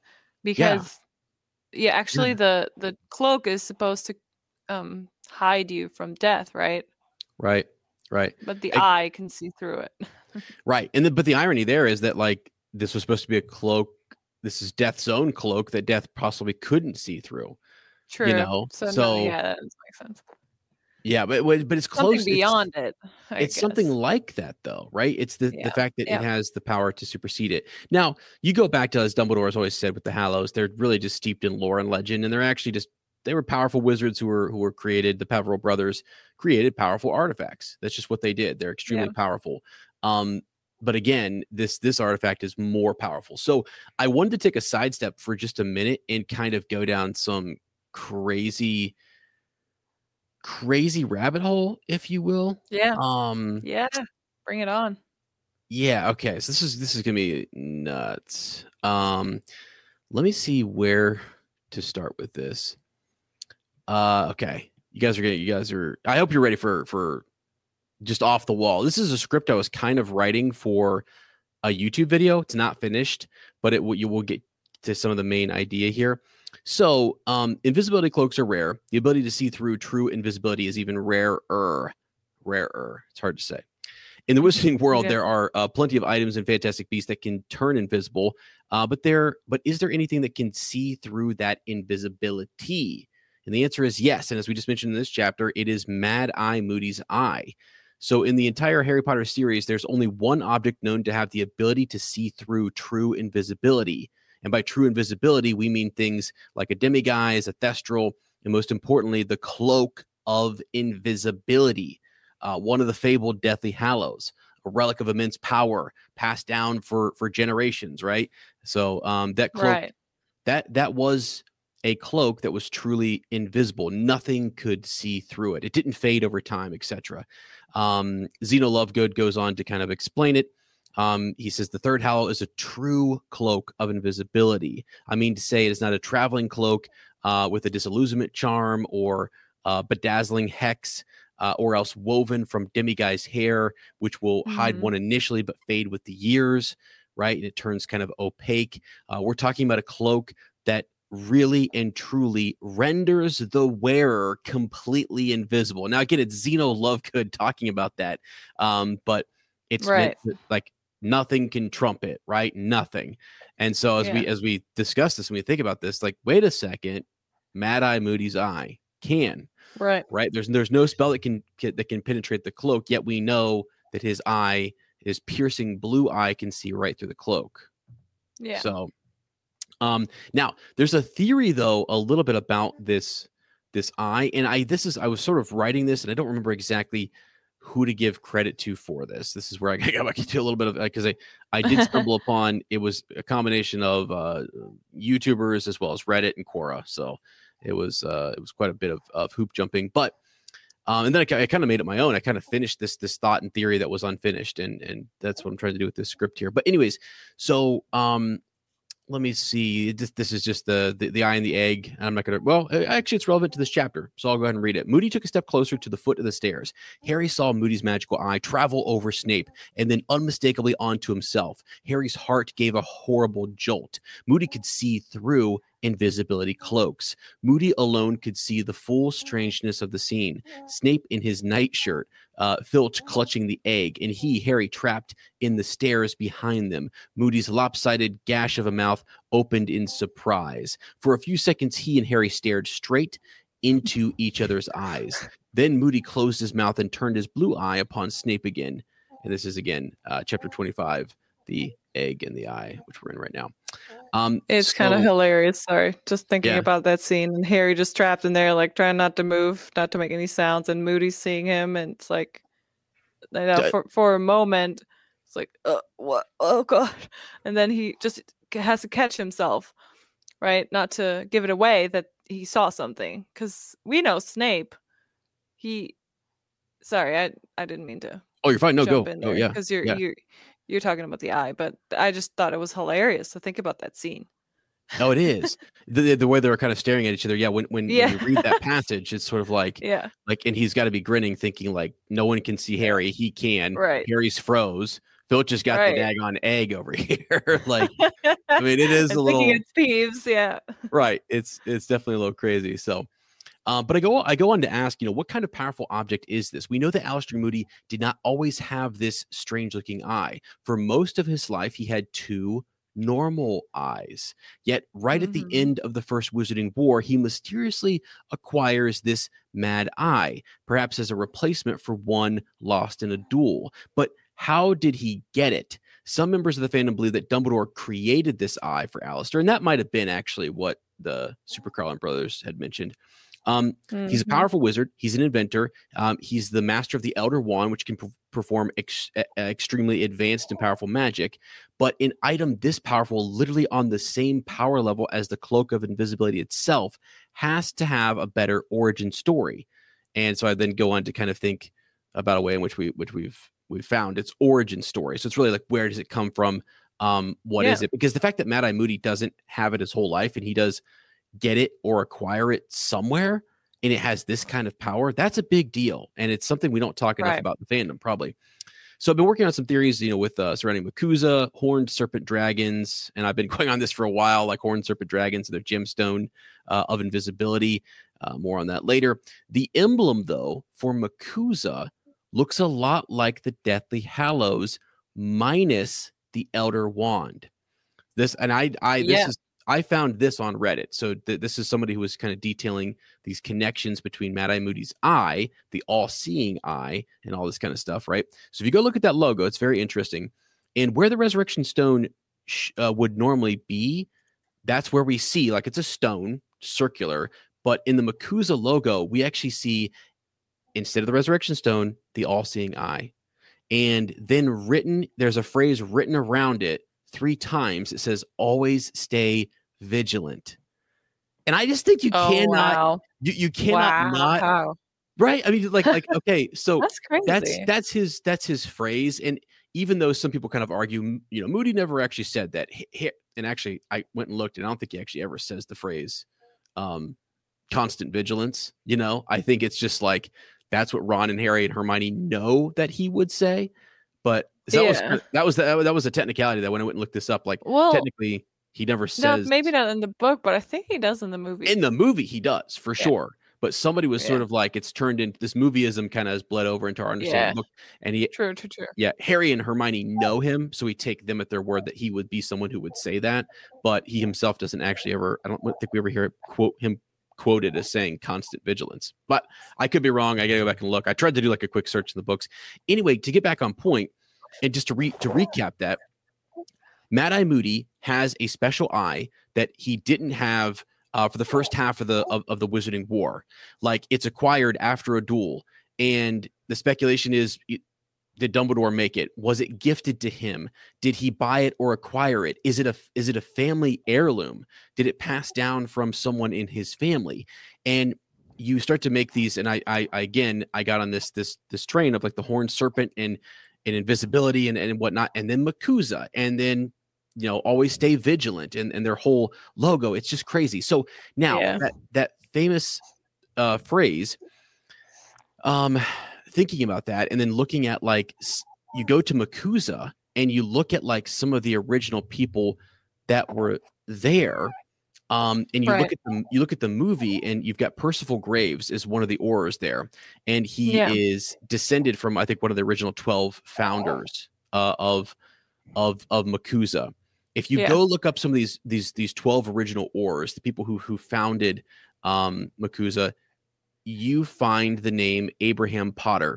Because yeah, actually the the cloak is supposed to um hide you from death, right? Right. Right. But the Ex- eye can see through it. Right. And the, but the irony there is that like this was supposed to be a cloak. This is Death's own cloak that Death possibly couldn't see through. True. know, so, no, so- yeah, that does make sense. Yeah, but but it's close. Something it's- beyond it. I it's something guess. like that though, right? It's the, the Yeah, fact that yeah. it has the power to supersede it. Now you go back to, as Dumbledore has always said with the Hallows, they're really just steeped in lore and legend, and they're actually just they were powerful wizards who were who were created. The Peverell brothers created powerful artifacts. That's just what they did. They're extremely Yeah. powerful. Um, but again, this this artifact is more powerful. So I wanted to take a sidestep for just a minute and kind of go down some crazy, crazy rabbit hole, if you will. Yeah. Um, Yeah. Bring it on. yeah, okay. So this is this is gonna be nuts. Um let me see where to start with this. Uh okay. You guys are gonna you guys are I hope you're ready for for just off the wall. This is a script I was kind of writing for a YouTube video. It's not finished, but it will you will get to some of the main idea here. So um invisibility cloaks are rare. The ability to see through true invisibility is even rarer. Rarer. It's hard to say. In the Wizarding world, Yeah. there are uh, plenty of items and Fantastic Beasts that can turn invisible. Uh, but there, but is there anything that can see through that invisibility? And the answer is yes. And as we just mentioned in this chapter, it is Mad Eye Moody's eye. So in the entire Harry Potter series, there's only one object known to have the ability to see through true invisibility. And by true invisibility, we mean things like a demiguise, a thestral, and most importantly, the cloak of invisibility, uh, one of the fabled Deathly Hallows, a relic of immense power passed down for, for generations, right? So um, that cloak, Right. that that was a cloak that was truly invisible. Nothing could see through it. It didn't fade over time, et cetera. Um, Zeno Lovegood goes on to kind of explain it. Um, he says the third hallow is a true cloak of invisibility. I mean to say it is not a traveling cloak uh, with a disillusionment charm or uh, bedazzling hex, uh, or else woven from demiguise hair, which will mm-hmm. hide one initially but fade with the years, right? And it turns kind of opaque. Uh, we're talking about a cloak that really and truly renders the wearer completely invisible. Now, again, it's Zeno Lovegood talking about that, um, but it's right. meant to, like, nothing can trump it, right? Nothing. And so as yeah. we as we discuss this, when we think about this, like, wait a second, Mad Eye Moody's eye can, right? Right. There's there's no spell that can, can that can penetrate the cloak. Yet we know that his eye, his piercing blue eye, can see right through the cloak. Yeah. So. Um, now there's a theory though, a little bit about this, this eye. And I, this is, I was sort of writing this and I don't remember exactly who to give credit to for this. This is where I got back to a little bit of, because I, I did stumble upon, it was a combination of, uh, YouTubers as well as Reddit and Quora. So it was, uh, it was quite a bit of, of hoop jumping, but, um, and then I, I kind of made it my own. I kind of finished this, this thought and theory that was unfinished. And, and that's what I'm trying to do with this script here. But anyways, so, um, let me see. This, this is just the, the the eye and the egg. I'm not going to. Well, actually, it's relevant to this chapter, so I'll go ahead and read it. Moody took a step closer to the foot of the stairs. Harry saw Moody's magical eye travel over Snape and then unmistakably onto himself. Harry's heart gave a horrible jolt. Moody could see through invisibility cloaks. Moody alone could see the full strangeness of the scene. Snape in his nightshirt, uh, Filch clutching the egg, and he, Harry, trapped in the stairs behind them. Moody's lopsided gash of a mouth opened in surprise. For a few seconds, he and Harry stared straight into each other's eyes. Then Moody closed his mouth and turned his blue eye upon Snape again. And this is, again, uh, chapter twenty-five, the egg in the eye, which we're in right now. Um, it's so, kind of hilarious. Sorry, just thinking yeah. about that scene and Harry just trapped in there, like trying not to move, not to make any sounds, and Moody's seeing him, and it's like, you know, for for a moment, it's like, uh, what? Oh god! And then he just has to catch himself, right, not to give it away that he saw something, because we know Snape. He, sorry, I I didn't mean to. Oh, you're fine. No, jump go. in there, Oh, yeah. Because you're yeah. you're. You're talking about the eye, but I just thought it was hilarious to think about that scene. No, it is the the way they're kind of staring at each other. Yeah, when when, yeah. when you read that passage, it's sort of like, yeah, like, and he's got to be grinning, thinking like, no one can see Harry. He can. Right. Harry's froze. Filch just got right. the daggone egg over here. Like, I mean, it is a little. It's thieves, yeah. Right. It's it's definitely a little crazy. So. Uh, but I go I go on to ask, you know, what kind of powerful object is this? We know that Alastor Moody did not always have this strange-looking eye. For most of his life, he had two normal eyes. Yet, right mm-hmm. at the end of the First Wizarding War, he mysteriously acquires this mad eye, perhaps as a replacement for one lost in a duel. But how did he get it? Some members of the fandom believe that Dumbledore created this eye for Alastor, and that might have been actually what the Super Carlin brothers had mentioned. Um, mm-hmm. He's a powerful wizard. He's an inventor. Um, he's the master of the Elder Wand, which can p- perform ex- uh, extremely advanced and powerful magic. But an item this powerful, literally on the same power level as the Cloak of Invisibility itself, has to have a better origin story. And so I then go on to kind of think about a way in which we, which we've we've found its origin story. So it's really like, where does it come from? Um, what yeah. is it? Because the fact that Mad Eye Moody doesn't have it his whole life, and he does get it or acquire it somewhere, and it has this kind of power, that's a big deal. And it's something we don't talk enough right. about in the fandom, probably. So I've been working on some theories, you know, with uh, surrounding MACUSA, horned serpent dragons, and I've been going on this for a while, like horned serpent dragons and their gemstone uh, of invisibility. Uh, more on that later. The emblem, though, for MACUSA looks a lot like the Deathly Hallows minus the Elder Wand. This, and I, I, this yeah. is, I found this on Reddit. So th- this is somebody who was kind of detailing these connections between Mad-Eye Moody's eye, the all-seeing eye, and all this kind of stuff, right? So if you go look at that logo, it's very interesting. And where the Resurrection Stone sh- uh, would normally be, that's where we see, like it's a stone, circular, but in the MACUSA logo, we actually see, instead of the Resurrection Stone, the all-seeing eye. And then written, there's a phrase written around it three times. It says, always stay vigilant. And I just think you Oh, cannot, wow. you, you cannot not, Wow. right? I mean, like, like, okay, so That's crazy. that's, that's his, that's his phrase. And even though some people kind of argue, you know, Moody never actually said that. He, and actually, I went and looked, and I don't think he actually ever says the phrase um, constant vigilance. You know, I think it's just like, that's what Ron and Harry and Hermione know that he would say. But so that Yeah. was that was the, that was a technicality that when I went and looked this up, like Well, technically he never no, says. maybe not in the book, but I think he does in the movie. In the movie, he does for Yeah. sure. But somebody was sort Yeah. of like, it's turned into this movieism kind of has bled over into our understanding Yeah. of the book. And he, True, true, true. yeah, Harry and Hermione know him, so we take them at their word that he would be someone who would say that. But he himself doesn't actually ever. I don't think we ever hear it quote him quoted as saying constant vigilance. But I could be wrong. I gotta go back and look. I tried to do like a quick search in the books. Anyway, to get back on point, and just to re to recap that, Mad-Eye Moody has a special eye that he didn't have uh, for the first half of the of, of the Wizarding War. Like, it's acquired after a duel, and the speculation is, did Dumbledore make it? Was it gifted to him? Did he buy it or acquire it? Is it a is it a family heirloom? Did it pass down from someone in his family? And you start to make these, and I, I, I again, I got on this this this train of like the horned serpent and and invisibility and and whatnot, and then MACUSA, and then, you know, always stay vigilant, and and their whole logo. It's just crazy. So now Yeah. that that famous uh, phrase, um. thinking about that, and then looking at, like, you go to MACUSA and you look at like some of the original people that were there, um, and you Right. look at the you look at the movie, and you've got Percival Graves is one of the Aurors there, and he Yeah. is descended from, I think, one of the original twelve founders uh, of of of MACUSA. If you Yeah. go look up some of these these these twelve original Aurors, the people who who founded um, MACUSA, you find the name Abraham Potter,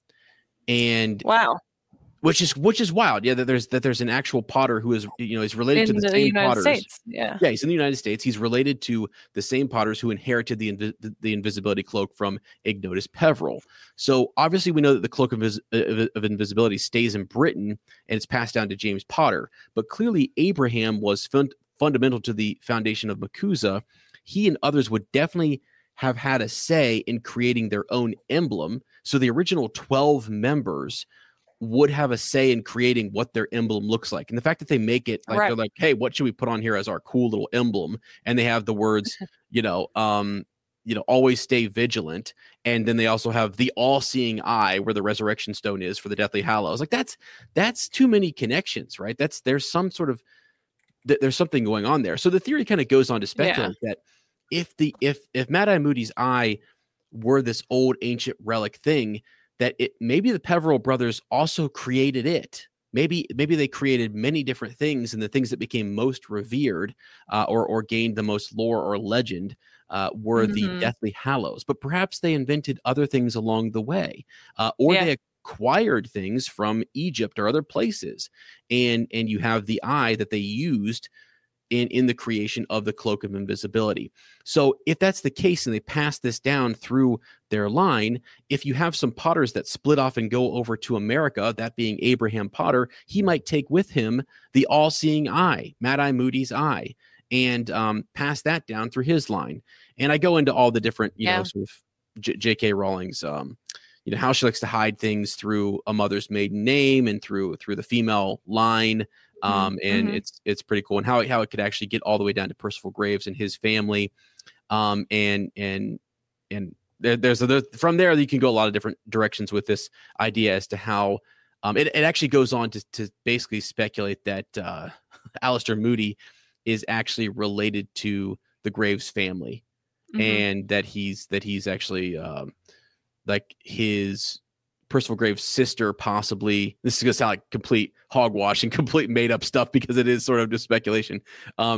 and Wow. which is which is wild. Yeah, that there's that there's an actual Potter who is, you know, is related to In the, the same United Potters. States. Yeah. Yeah, he's in the United States. He's related to the same Potters who inherited the invi- the, the invisibility cloak from Ignotus Peverell. So obviously we know that the cloak of, vis- of, of invisibility stays in Britain, and it's passed down to James Potter. But clearly Abraham was fun- fundamental to the foundation of MACUSA. He and others would definitely have had a say in creating their own emblem. So the original twelve members would have a say in creating what their emblem looks like. And the fact that they make it like, Right. they're like, hey, what should we put on here as our cool little emblem? And they have the words, you know, um, you know, always stay vigilant. And then they also have the all-seeing eye where the Resurrection Stone is for the Deathly Hallows. Like, that's, that's too many connections, right? That's, there's some sort of, th- there's something going on there. So the theory kind of goes on to speculate that if the, if, if Mad-Eye Moody's eye were this old ancient relic thing, that it maybe the Peverell brothers also created it. Maybe maybe they created many different things, and the things that became most revered uh, or or gained the most lore or legend uh, were the Mhm. Deathly Hallows. But perhaps they invented other things along the way, uh, or Yeah. they acquired things from Egypt or other places, and and you have the eye that they used in in the creation of the Cloak of Invisibility. So if that's the case, and they pass this down through their line, if you have some Potters that split off and go over to America, that being Abraham Potter, he might take with him the all-seeing eye, Mad-Eye Moody's eye, and um, pass that down through his line. And I go into all the different, you Yeah. know, sort of J- J.K. Rowling's, um, you know, how she likes to hide things through a mother's maiden name and through through the female line. Um, and Mhm. it's it's pretty cool, and how it, how it could actually get all the way down to Percival Graves and his family, um, and and and there, there's a, there, from there you can go a lot of different directions with this idea as to how um, it, it actually goes on to to basically speculate that uh, Alistair Moody is actually related to the Graves family, Mhm. and that he's that he's actually um, like his Percival Graves' sister, possibly. This is going to sound like complete hogwash and complete made up stuff because it is sort of just speculation. Um,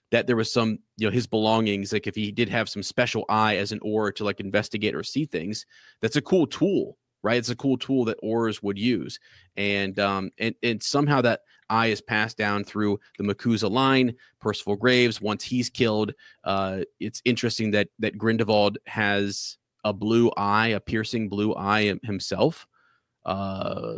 that there was some, you know, his belongings, like if he did have some special eye as an Aur to like investigate or see things, that's a cool tool, right? It's a cool tool that Aurs would use. And um and, and somehow that eye is passed down through the MACUSA line. Percival Graves, once he's killed, uh, it's interesting that that Grindelwald has a blue eye, a piercing blue eye himself. Uh,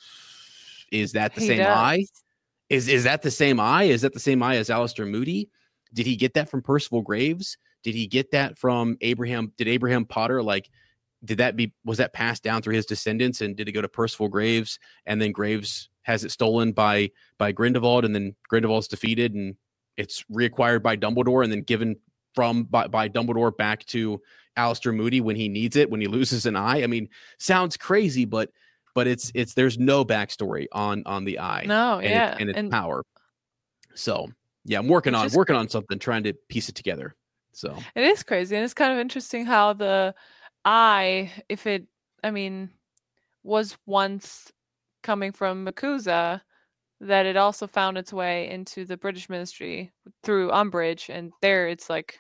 is that the He same does. eye? Is is that the same eye? Is that the same eye as Alistair Moody? Did he get that from Percival Graves? Did he get that from Abraham? Did Abraham Potter, like, did that be, was that passed down through his descendants, and did it go to Percival Graves, and then Graves has it stolen by by Grindelwald, and then Grindelwald's defeated and it's reacquired by Dumbledore and then given from by, by Dumbledore back to Alistair Moody when he needs it, when he loses an eye? I mean, sounds crazy, but but it's it's there's no backstory on on the eye. No, and yeah, it, and its and- power. So yeah, I'm working Which on is working on something, trying to piece it together. So It is crazy, and it's kind of interesting how the eye, if it, I mean, was once coming from MACUSA, that it also found its way into the British Ministry through Umbridge, and there it's like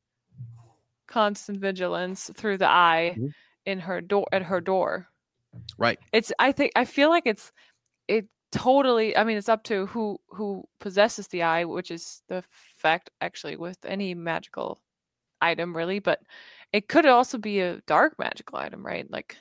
constant vigilance through the eye Mhm. in her door at her door. right. It's I think I feel like it's it totally, I mean, it's up to who who possesses the eye, which is the fact actually with any magical item really, but it could also be a dark magical item, right? Like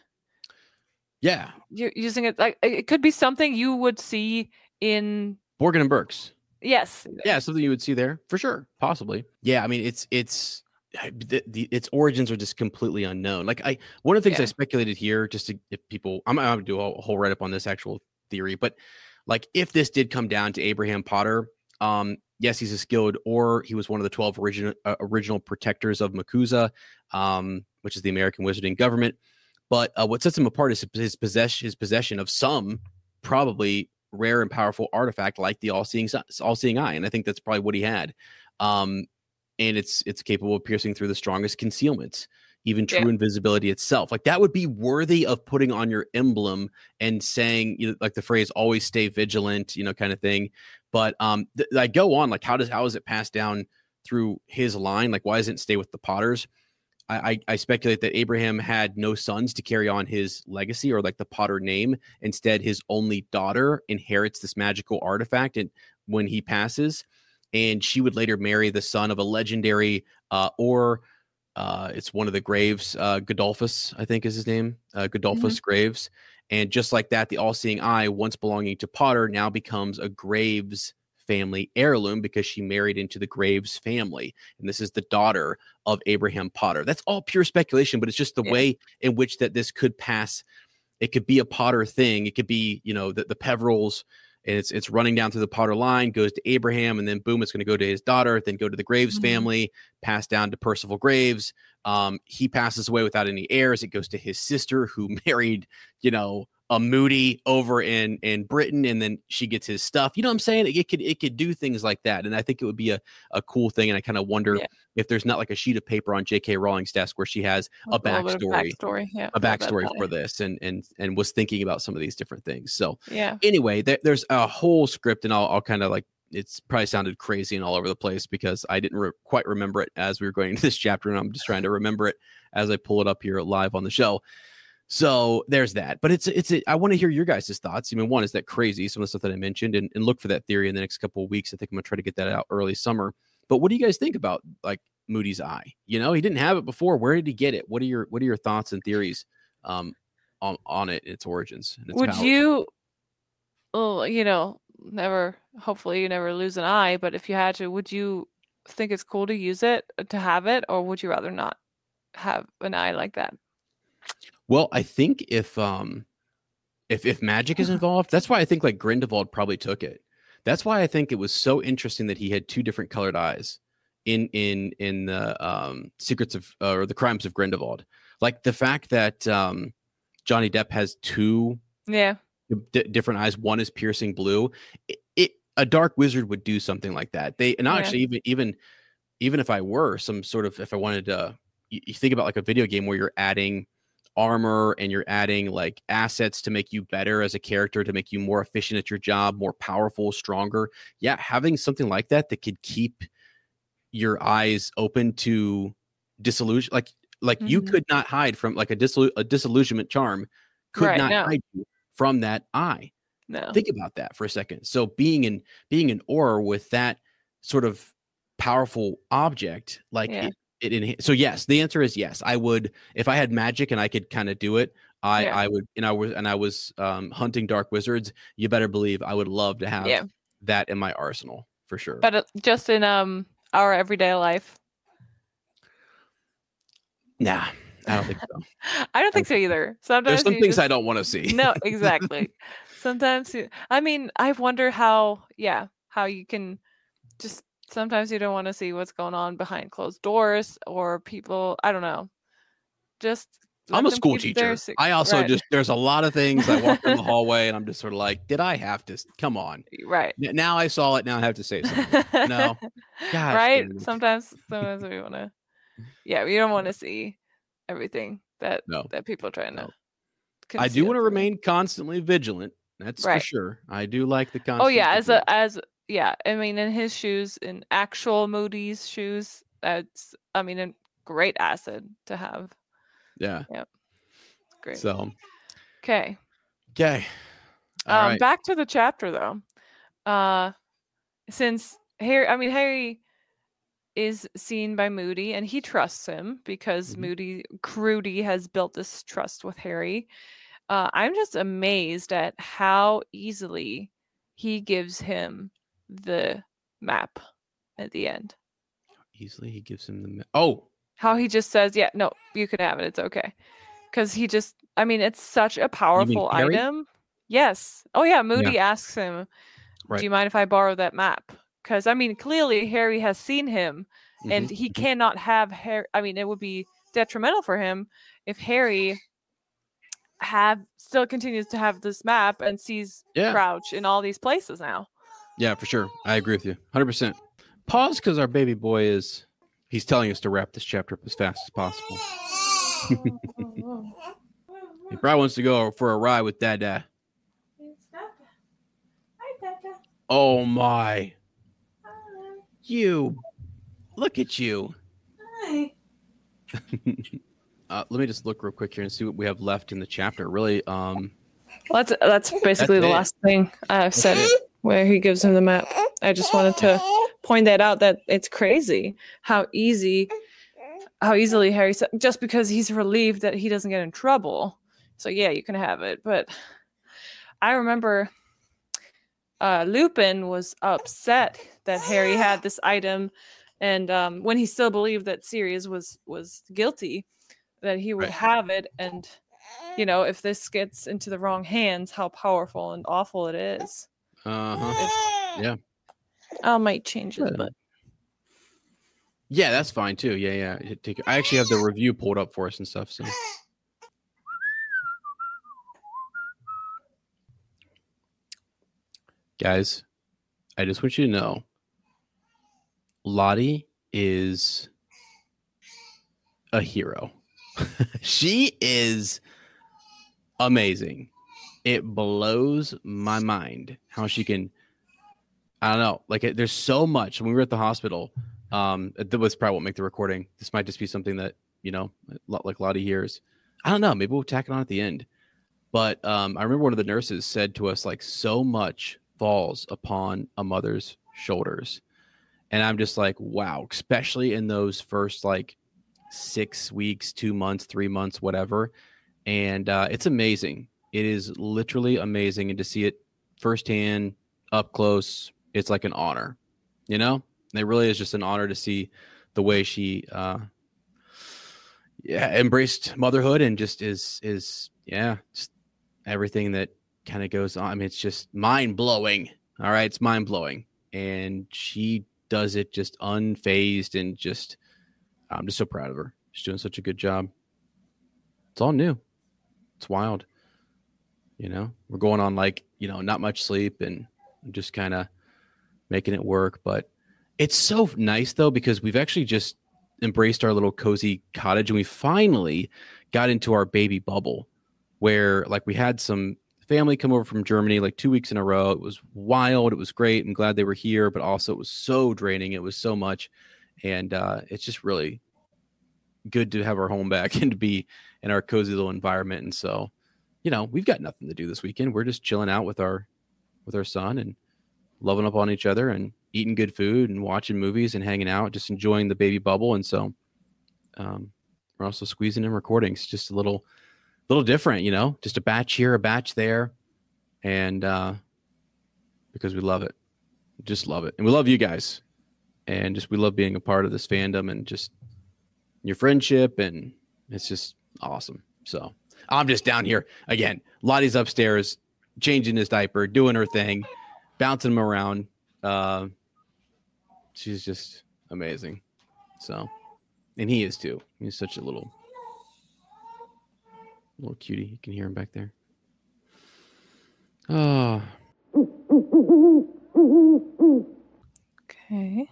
Yeah. you're using it, like it could be something you would see in, Borgin and Burkes. yes, Yeah, something you would see there for sure, possibly. Yeah, I mean, it's it's I- the, the its origins are just completely unknown. Like I, one of the things I Yeah. speculated here, just to if people, I'm, I'm gonna do a whole write up on this actual theory, but like if this did come down to Abraham Potter, um, yes, he's a skilled, or he was one of the twelve original uh, original protectors of MACUSA, um, which is the American wizarding government. But uh, what sets him apart is his possession, his possession of some probably rare and powerful artifact like the all-seeing all-seeing eye, and I think that's probably what he had. Um, and it's it's capable of piercing through the strongest concealments, even true Yeah. invisibility itself. Like that would be worthy of putting on your emblem and saying, you know, like the phrase "always stay vigilant," you know, kind of thing. But um, th- I go on, like how does how is it passed down through his line? Like why doesn't it stay with the Potters? I, I, I speculate that Abraham had no sons to carry on his legacy or like the Potter name. Instead, his only daughter inherits this magical artifact, and when he passes, and she would later marry the son of a legendary, uh, or uh, it's one of the Graves, uh, Godolphus, I think is his name, uh, Godolphus Graves. And just like that, the all-seeing eye, once belonging to Potter, now becomes a Graves family heirloom because she married into the Graves family, and this is the daughter of Abraham Potter. That's all pure speculation, but it's just the Yeah. way in which that this could pass. It could be a Potter thing. It could be, you know, the, the Peverils, and it's it's running down through the Potter line, goes to Abraham, and then boom, it's going to go to his daughter, then go to the Graves Mhm. family, pass down to Percival Graves. Um, he passes away without any heirs. It goes to his sister, who married, you know, a Moody over in in Britain, and then she gets his stuff. You know what I'm saying? It, it could it could do things like that, and I think it would be a, a cool thing. And I kind of wonder Yeah. if there's not like a sheet of paper on J K Rowling's desk where she has a With little bit of backstory, backstory, yeah, a for that backstory eye. for this, and and and was thinking about some of these different things. So Yeah, anyway, there, there's a whole script, and I'll, I'll kind of like, it's probably sounded crazy and all over the place because I didn't re- quite remember it as we were going into this chapter, and I'm just trying to remember it as I pull it up here live on the show. So there's that. But it's it's a, I want to hear your guys' thoughts. I mean, one, is that crazy, some of the stuff that I mentioned, and, and look for that theory in the next couple of weeks. I think I'm gonna try to get that out early summer. But what do you guys think about like Moody's eye? You know, he didn't have it before. Where did he get it? What are your what are your thoughts and theories um on on it, its origins, and its would powers? you, well, you know, never, hopefully you never lose an eye, but if you had to, would you think it's cool to use it, to have it, or would you rather not have an eye like that? Well, I think if um if if magic is involved, that's why I think like Grindelwald probably took it. That's why I think it was so interesting that he had two different colored eyes in in in the um Secrets of uh, or the Crimes of Grindelwald. Like the fact that um Johnny Depp has two Yeah, d- different eyes. One is piercing blue. It, it a dark wizard would do something like that. They and Yeah. actually even even even if I were some sort of if I wanted to, you, you think about like a video game where you're adding armor and you're adding like assets to make you better as a character, to make you more efficient at your job, more powerful, stronger. Yeah, having something like that that could keep your eyes open to disillusion. Like, like Mhm. you could not hide from like a, disillu- a disillusionment charm could Right, not no. hide you from that eye. No. Think about that for a second. So being in being in awe with that sort of powerful object, like Yeah. it, it, it. So yes, the answer is yes. I would, if I had magic and I could kind of do it. I, Yeah. I would, and I was, and I was um, hunting dark wizards. You better believe I would love to have Yeah. that in my arsenal for sure. But uh, just in um our everyday life. Nah, I don't think so. I don't think so either. Sometimes There's some you things just- I don't want to see. No, exactly. Sometimes you, I mean, I wonder how, yeah, how you can just sometimes you don't want to see what's going on behind closed doors or people. I don't know. Just let I'm a them school keep their teacher. sec- I also right. just, there's a lot of things I walk in the hallway and I'm just sort of like, did I have to? Come on. right. N- Now I saw it. Now I have to say something. No. Gosh, right. damn it. Sometimes, sometimes we want to. Yeah, we don't want to see everything that No. that people are trying to. No. I do conceal want to from you. remain constantly vigilant. That's for Right. sure. I do like the constant. Oh yeah, as vigilance. a as yeah, I mean in his shoes, in actual Moody's shoes, that's I mean a great asset to have. yeah. Great. So, Okay. okay. All Um right. back to the chapter though. Uh since Harry I mean Harry is seen by Moody and he trusts him because Mhm. Moody Crudy has built this trust with Harry. Uh, I'm just amazed at how easily he gives him the map at the end. Easily, he gives him the. ma- Oh, How he just says, "Yeah, no, you can have it. It's okay." Because he just, I mean, it's such a powerful Harry? item. Yes. Oh yeah. Moody asks him, Right. "Do you mind if I borrow that map?" Because I mean, clearly Harry has seen him, and Mhm, he mhm. cannot have Harry. I mean, it would be detrimental for him if Harry have still continues to have this map and sees Yeah. Crouch in all these places now. Yeah, for sure. I agree with you, one hundred percent. Pause because our baby boy is. He's telling us to wrap this chapter up as fast as possible. He probably wants to go for a ride with Dada. Oh my! You, look at you. uh, let me just look real quick here and see what we have left in the chapter. Really, um, Well, that's that's basically That's the it. last thing I've said where he gives him the map. I just wanted to point that out that it's crazy how easy how easily Harry said just because he's relieved that he doesn't get in trouble. So yeah, you can have it. But I remember uh, Lupin was upset that Harry had this item, and um, when he still believed that Sirius was was guilty, that he would Right. have it. And you know, if this gets into the wrong hands, how powerful and awful it is. uh huh. Yeah. I might change it, but Yeah, that's fine too. Yeah, yeah. It- take- I actually have the review pulled up for us and stuff. So, guys, I just want you to know, Lottie is a hero. She is amazing. It blows my mind how she can. I don't know. Like, it- there's so much. When we were at the hospital, um, that was probably won't make the recording. This might just be something that, you know, lo- like Lottie hears. I don't know. Maybe we'll tack it on at the end. But um, I remember one of the nurses said to us, like, so much falls upon a mother's shoulders. And I'm just like, wow, especially in those first like six weeks, two months, three months, whatever. And uh, it's amazing. It is literally amazing. And to see it firsthand, up close, it's like an honor, you know? It really is just an honor to see the way she uh, yeah, embraced motherhood and just is, is yeah, just everything that kind of goes on. I mean, it's just mind blowing. All right. It's mind blowing. And she does it just unfazed and just, I'm just so proud of her. She's doing such a good job. It's all new. It's wild. You know, we're going on like, you know, not much sleep and just kind of making it work. But it's so nice though, because we've actually just embraced our little cozy cottage and we finally got into our baby bubble where like we had some family come over from Germany like two weeks in a row. It was wild. It was great. I'm glad they were here, but also it was so draining. It was so much. and uh, it's just really good to have our home back and to be in our cozy little environment. And so, you know, we've got nothing to do this weekend. We're just chilling out with our with our son and loving up on each other and eating good food and watching movies and hanging out, just enjoying the baby bubble. And so um, we're also squeezing in recordings, just a little, little different, you know, just a batch here, a batch there. And uh, because we love it, just love it. And we love you guys. And just, we love being a part of this fandom and just your friendship. And it's just awesome. So I'm just down here again. Lottie's upstairs, changing his diaper, doing her thing, bouncing him around. Uh, she's just amazing. So, and he is too. He's such a little, little cutie. You can hear him back there. Oh. Okay.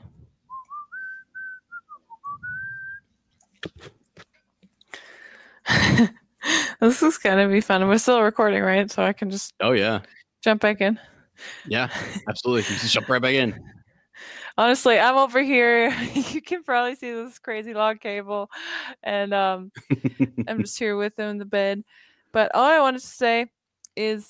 This is gonna be fun. We're still recording, right? So I can just Oh yeah, jump back in. yeah, absolutely. You just jump right back in. Honestly, I'm over here. You can probably see this crazy log cable, and um, I'm just here with him in the bed. But all I wanted to say is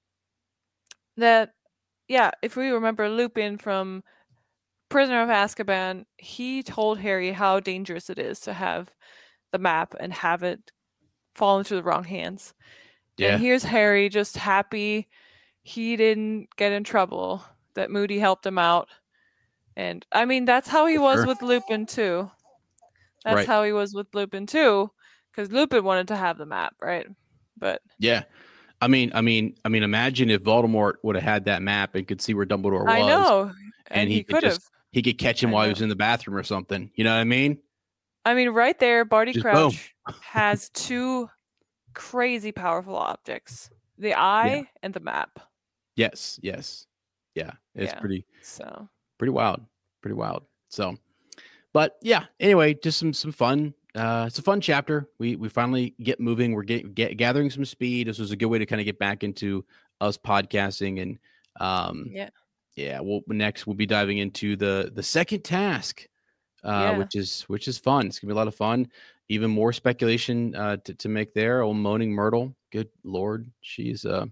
that, yeah, if we remember Lupin from Prisoner of Azkaban, he told Harry how dangerous it is to have the map and have it fall into the wrong hands. Yeah. And here's Harry just happy he didn't get in trouble, that Moody helped him out. And I mean, that's how he was Sure. with Lupin too. That's Right. how he was with Lupin too, because Lupin wanted to have the map, right? But Yeah. I mean, I mean, I mean, imagine if Voldemort would have had that map and could see where Dumbledore was. I know, and, and he, he could could have. just he could catch him I while he know. was in the bathroom or something. You know what I mean? I mean, right there, Barty Just Crouch has two crazy powerful objects: the eye Yeah. and the map. Yes, yes, yeah. It's Yeah. pretty, So pretty wild, pretty wild. So, but yeah. Anyway, just some some fun. Uh, it's a fun chapter. We we finally get moving. We're get, get gathering some speed. This was a good way to kind of get back into us podcasting and um yeah, yeah. We'll next we'll be diving into the the second task, uh, Yeah. which is which is fun. It's gonna be a lot of fun. Even more speculation uh, to to make there. Old Moaning Myrtle. Good Lord, she's uh.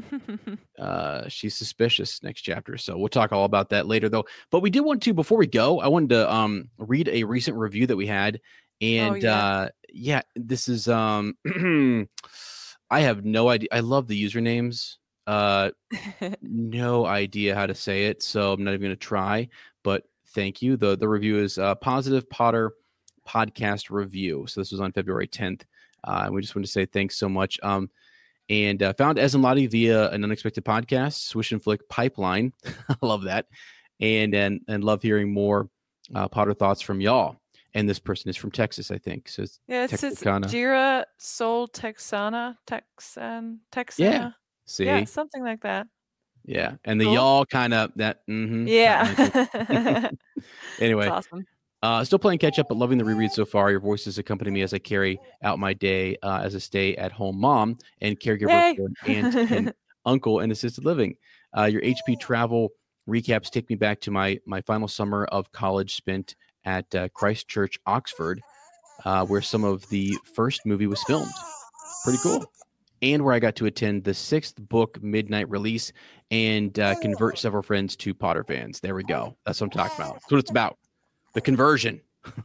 Uh, she's suspicious next chapter. So we'll talk all about that later though. But we did want to, before we go, I wanted to um read a recent review that we had. And yeah. uh yeah, this is um I have no idea. I love the usernames. Uh no idea how to say it, so I'm not even gonna try, but thank you. The the review is uh Positive Potter Podcast Review. So this was on February tenth. Uh and we just want to say thanks so much. Um And uh, found Ez and Lottie via an unexpected podcast, Swish and Flick Pipeline. I love that. And, and and love hearing more uh, Potter thoughts from y'all. And this person is from Texas, I think. So it's yeah, it's, it's Texarkana. Jira Sol Texana, Texan, Texana. Yeah. See? Yeah, Yeah. something like that. And the Cool. y'all kind of that. Mm-hmm, Yeah. Anyway. That's awesome. Uh, still playing catch up, but loving the reread so far. Your voices accompany me as I carry out my day uh, as a stay-at-home mom and caregiver Yay! for an aunt and uncle in assisted living. Uh, your H P travel recaps take me back to my my final summer of college spent at uh, Christ Church, Oxford, uh, where some of the first movie was filmed. Pretty cool. And where I got to attend the sixth book midnight release and uh, convert several friends to Potter fans. There we go. That's what I'm talking about. That's what it's about. The conversion.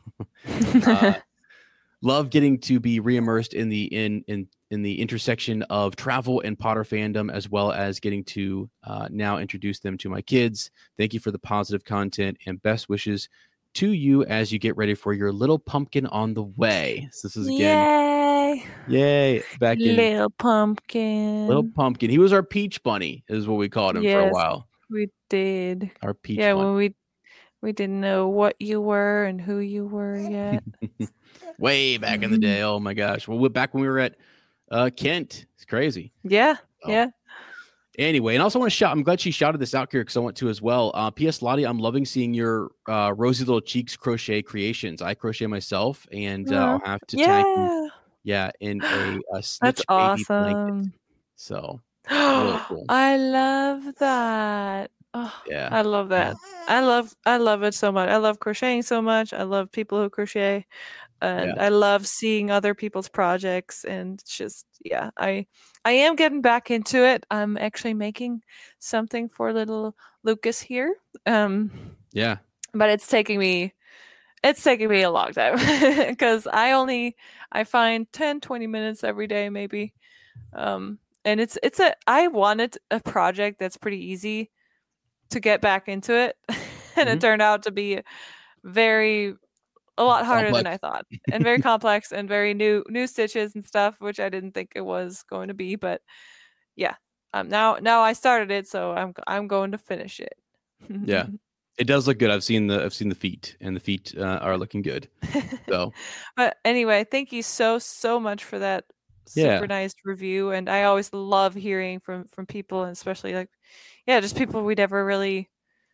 uh, love getting to be reimmersed in the in in in the intersection of travel and Potter fandom, as well as getting to uh, now introduce them to my kids. Thank you for the positive content and best wishes to you as you get ready for your little pumpkin on the way. So this is again, Yay! yay! Back in Little pumpkin. little pumpkin. He was our peach bunny, is what we called him for a Yes. while. We did. Our peach Yeah, bunny. when we we didn't know what you were and who you were yet. Way back in the day. Oh my gosh. Well, we're back when we were at uh, Kent. It's crazy. Yeah, Oh. yeah. Anyway, and I also want to shout, I'm glad she shouted this out here because I want to as well. Uh, P S Lottie, I'm loving seeing your uh, Rosy Little Cheeks crochet creations. I crochet myself, and uh, I'll have to tag you, Yeah. yeah, in a, a Snitch That's Baby blanket. awesome. So, really cool. I love that. Oh, Yeah. I love that. I love I love it so much. I love crocheting so much. I love people who crochet, and Yeah. I love seeing other people's projects, and it's just yeah, I I am getting back into it. I'm actually making something for little Lucas here. Um Yeah. but it's taking me it's taking me a long time because I only I find ten, twenty minutes every day maybe. Um and it's it's a I wanted a project that's pretty easy to get back into it, and it Mhm. turned out to be very a lot harder than Complex. I thought, and very complex and very new new stitches and stuff, which I didn't think it was going to be. But yeah, um, now now I started it, so I'm I'm going to finish it. Yeah. It does look good. I've seen the I've seen the feet, and the feet uh, are looking good. So But anyway, thank you so so much for that super Yeah. nice review, and I always love hearing from from people, and especially like yeah, just people we never really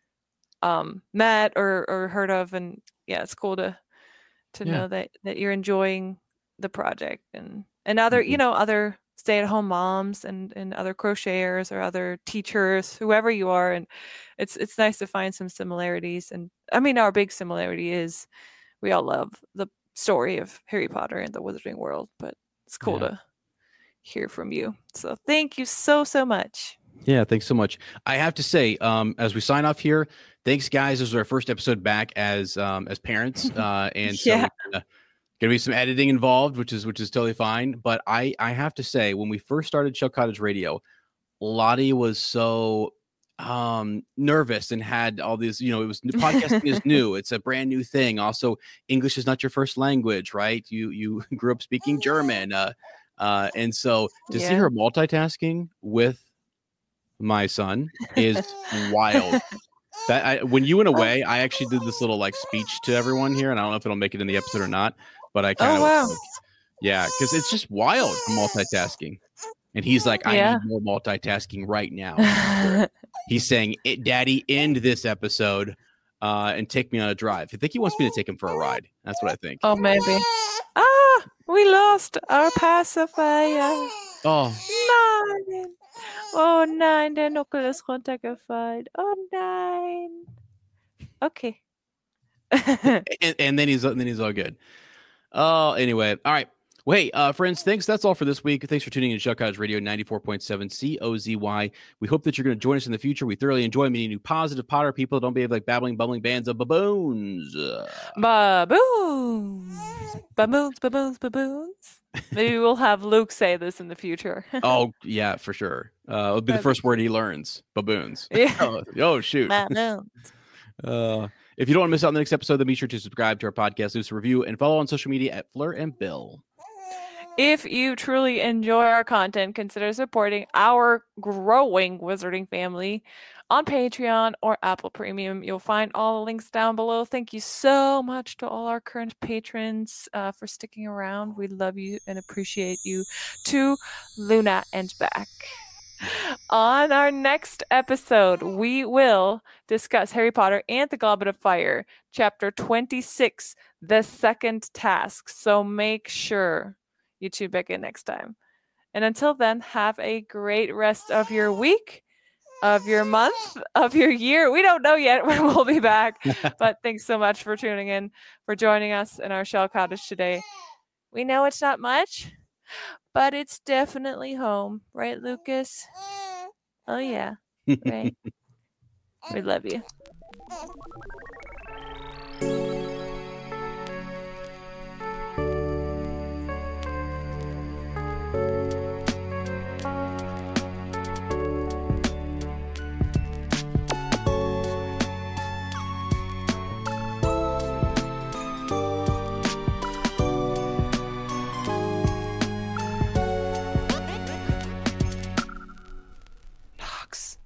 um met or or heard of, and yeah, it's cool to to Yeah. know that that you're enjoying the project, and and other you Mhm. know other stay-at-home moms and and other crocheters or other teachers, whoever you are, and it's it's nice to find some similarities. And I mean, our big similarity is we all love the story of Harry Potter and the Wizarding World, but it's cool Yeah. to hear from you. So thank you so so much. Yeah, thanks so much. I have to say, um, as we sign off here, thanks, guys. This is our first episode back as um, as parents, uh, and so Yeah. uh, gonna be some editing involved, which is which is totally fine. But I I have to say, when we first started Chuck Cottage Radio, Lottie was so um nervous and had all these, you know, it was podcasting is new. It's a brand new thing. Also, English is not your first language, right? You you grew up speaking German, uh, uh, and so to see Yeah. her multitasking with my son is wild. That I, when you went away, I actually did this little like speech to everyone here, and I don't know if it'll make it in the episode or not, but I kind Oh of wow. like, yeah, because it's just wild multitasking. And he's like, I Yeah. need more multitasking right now. He's saying, it, Daddy, end this episode uh, and take me on a drive. I think he wants me to take him for a ride. That's what I think. Oh, maybe. Ah, we lost our pacifier. Oh, Nein. Oh nein, der Nuckel ist runtergefallen. Oh nein. Okay. and, and then he's and then he's all good. Oh, anyway, all right. Well, hey, uh, friends, thanks. That's all for this week. Thanks for tuning in to Chuck Cottage Radio ninety-four point seven C O Z Y. We hope that you're going to join us in the future. We thoroughly enjoy meeting new positive Potter people. Don't behave like babbling, bumbling bands of baboons. Uh, Baboons. Baboons, baboons, baboons. Maybe we'll have Luke say this in the future. oh, yeah, for sure. Uh, it'll be the That'd be first word he learns. Baboons. Yeah. oh, oh, shoot. Baboons. Uh, if you don't want to miss out on the next episode, then be sure to subscribe to our podcast, leave us a review, and follow on social media at Fleur and Bill. If you truly enjoy our content, consider supporting our growing wizarding family on Patreon or Apple Premium. You'll find all the links down below. Thank you so much to all our current patrons uh, for sticking around. We love you and appreciate you. To Luna and back. On our next episode, we will discuss Harry Potter and the Goblet of Fire, chapter twenty-six, The Second Task. So make sure you tune back in next time. And until then, have a great rest of your week, of your month, of your year. We don't know yet when we'll be back, but thanks so much for tuning in, for joining us in our Shell Cottage today. We know it's not much, but it's definitely home. Right, Lucas? Oh, yeah. Right. We love you.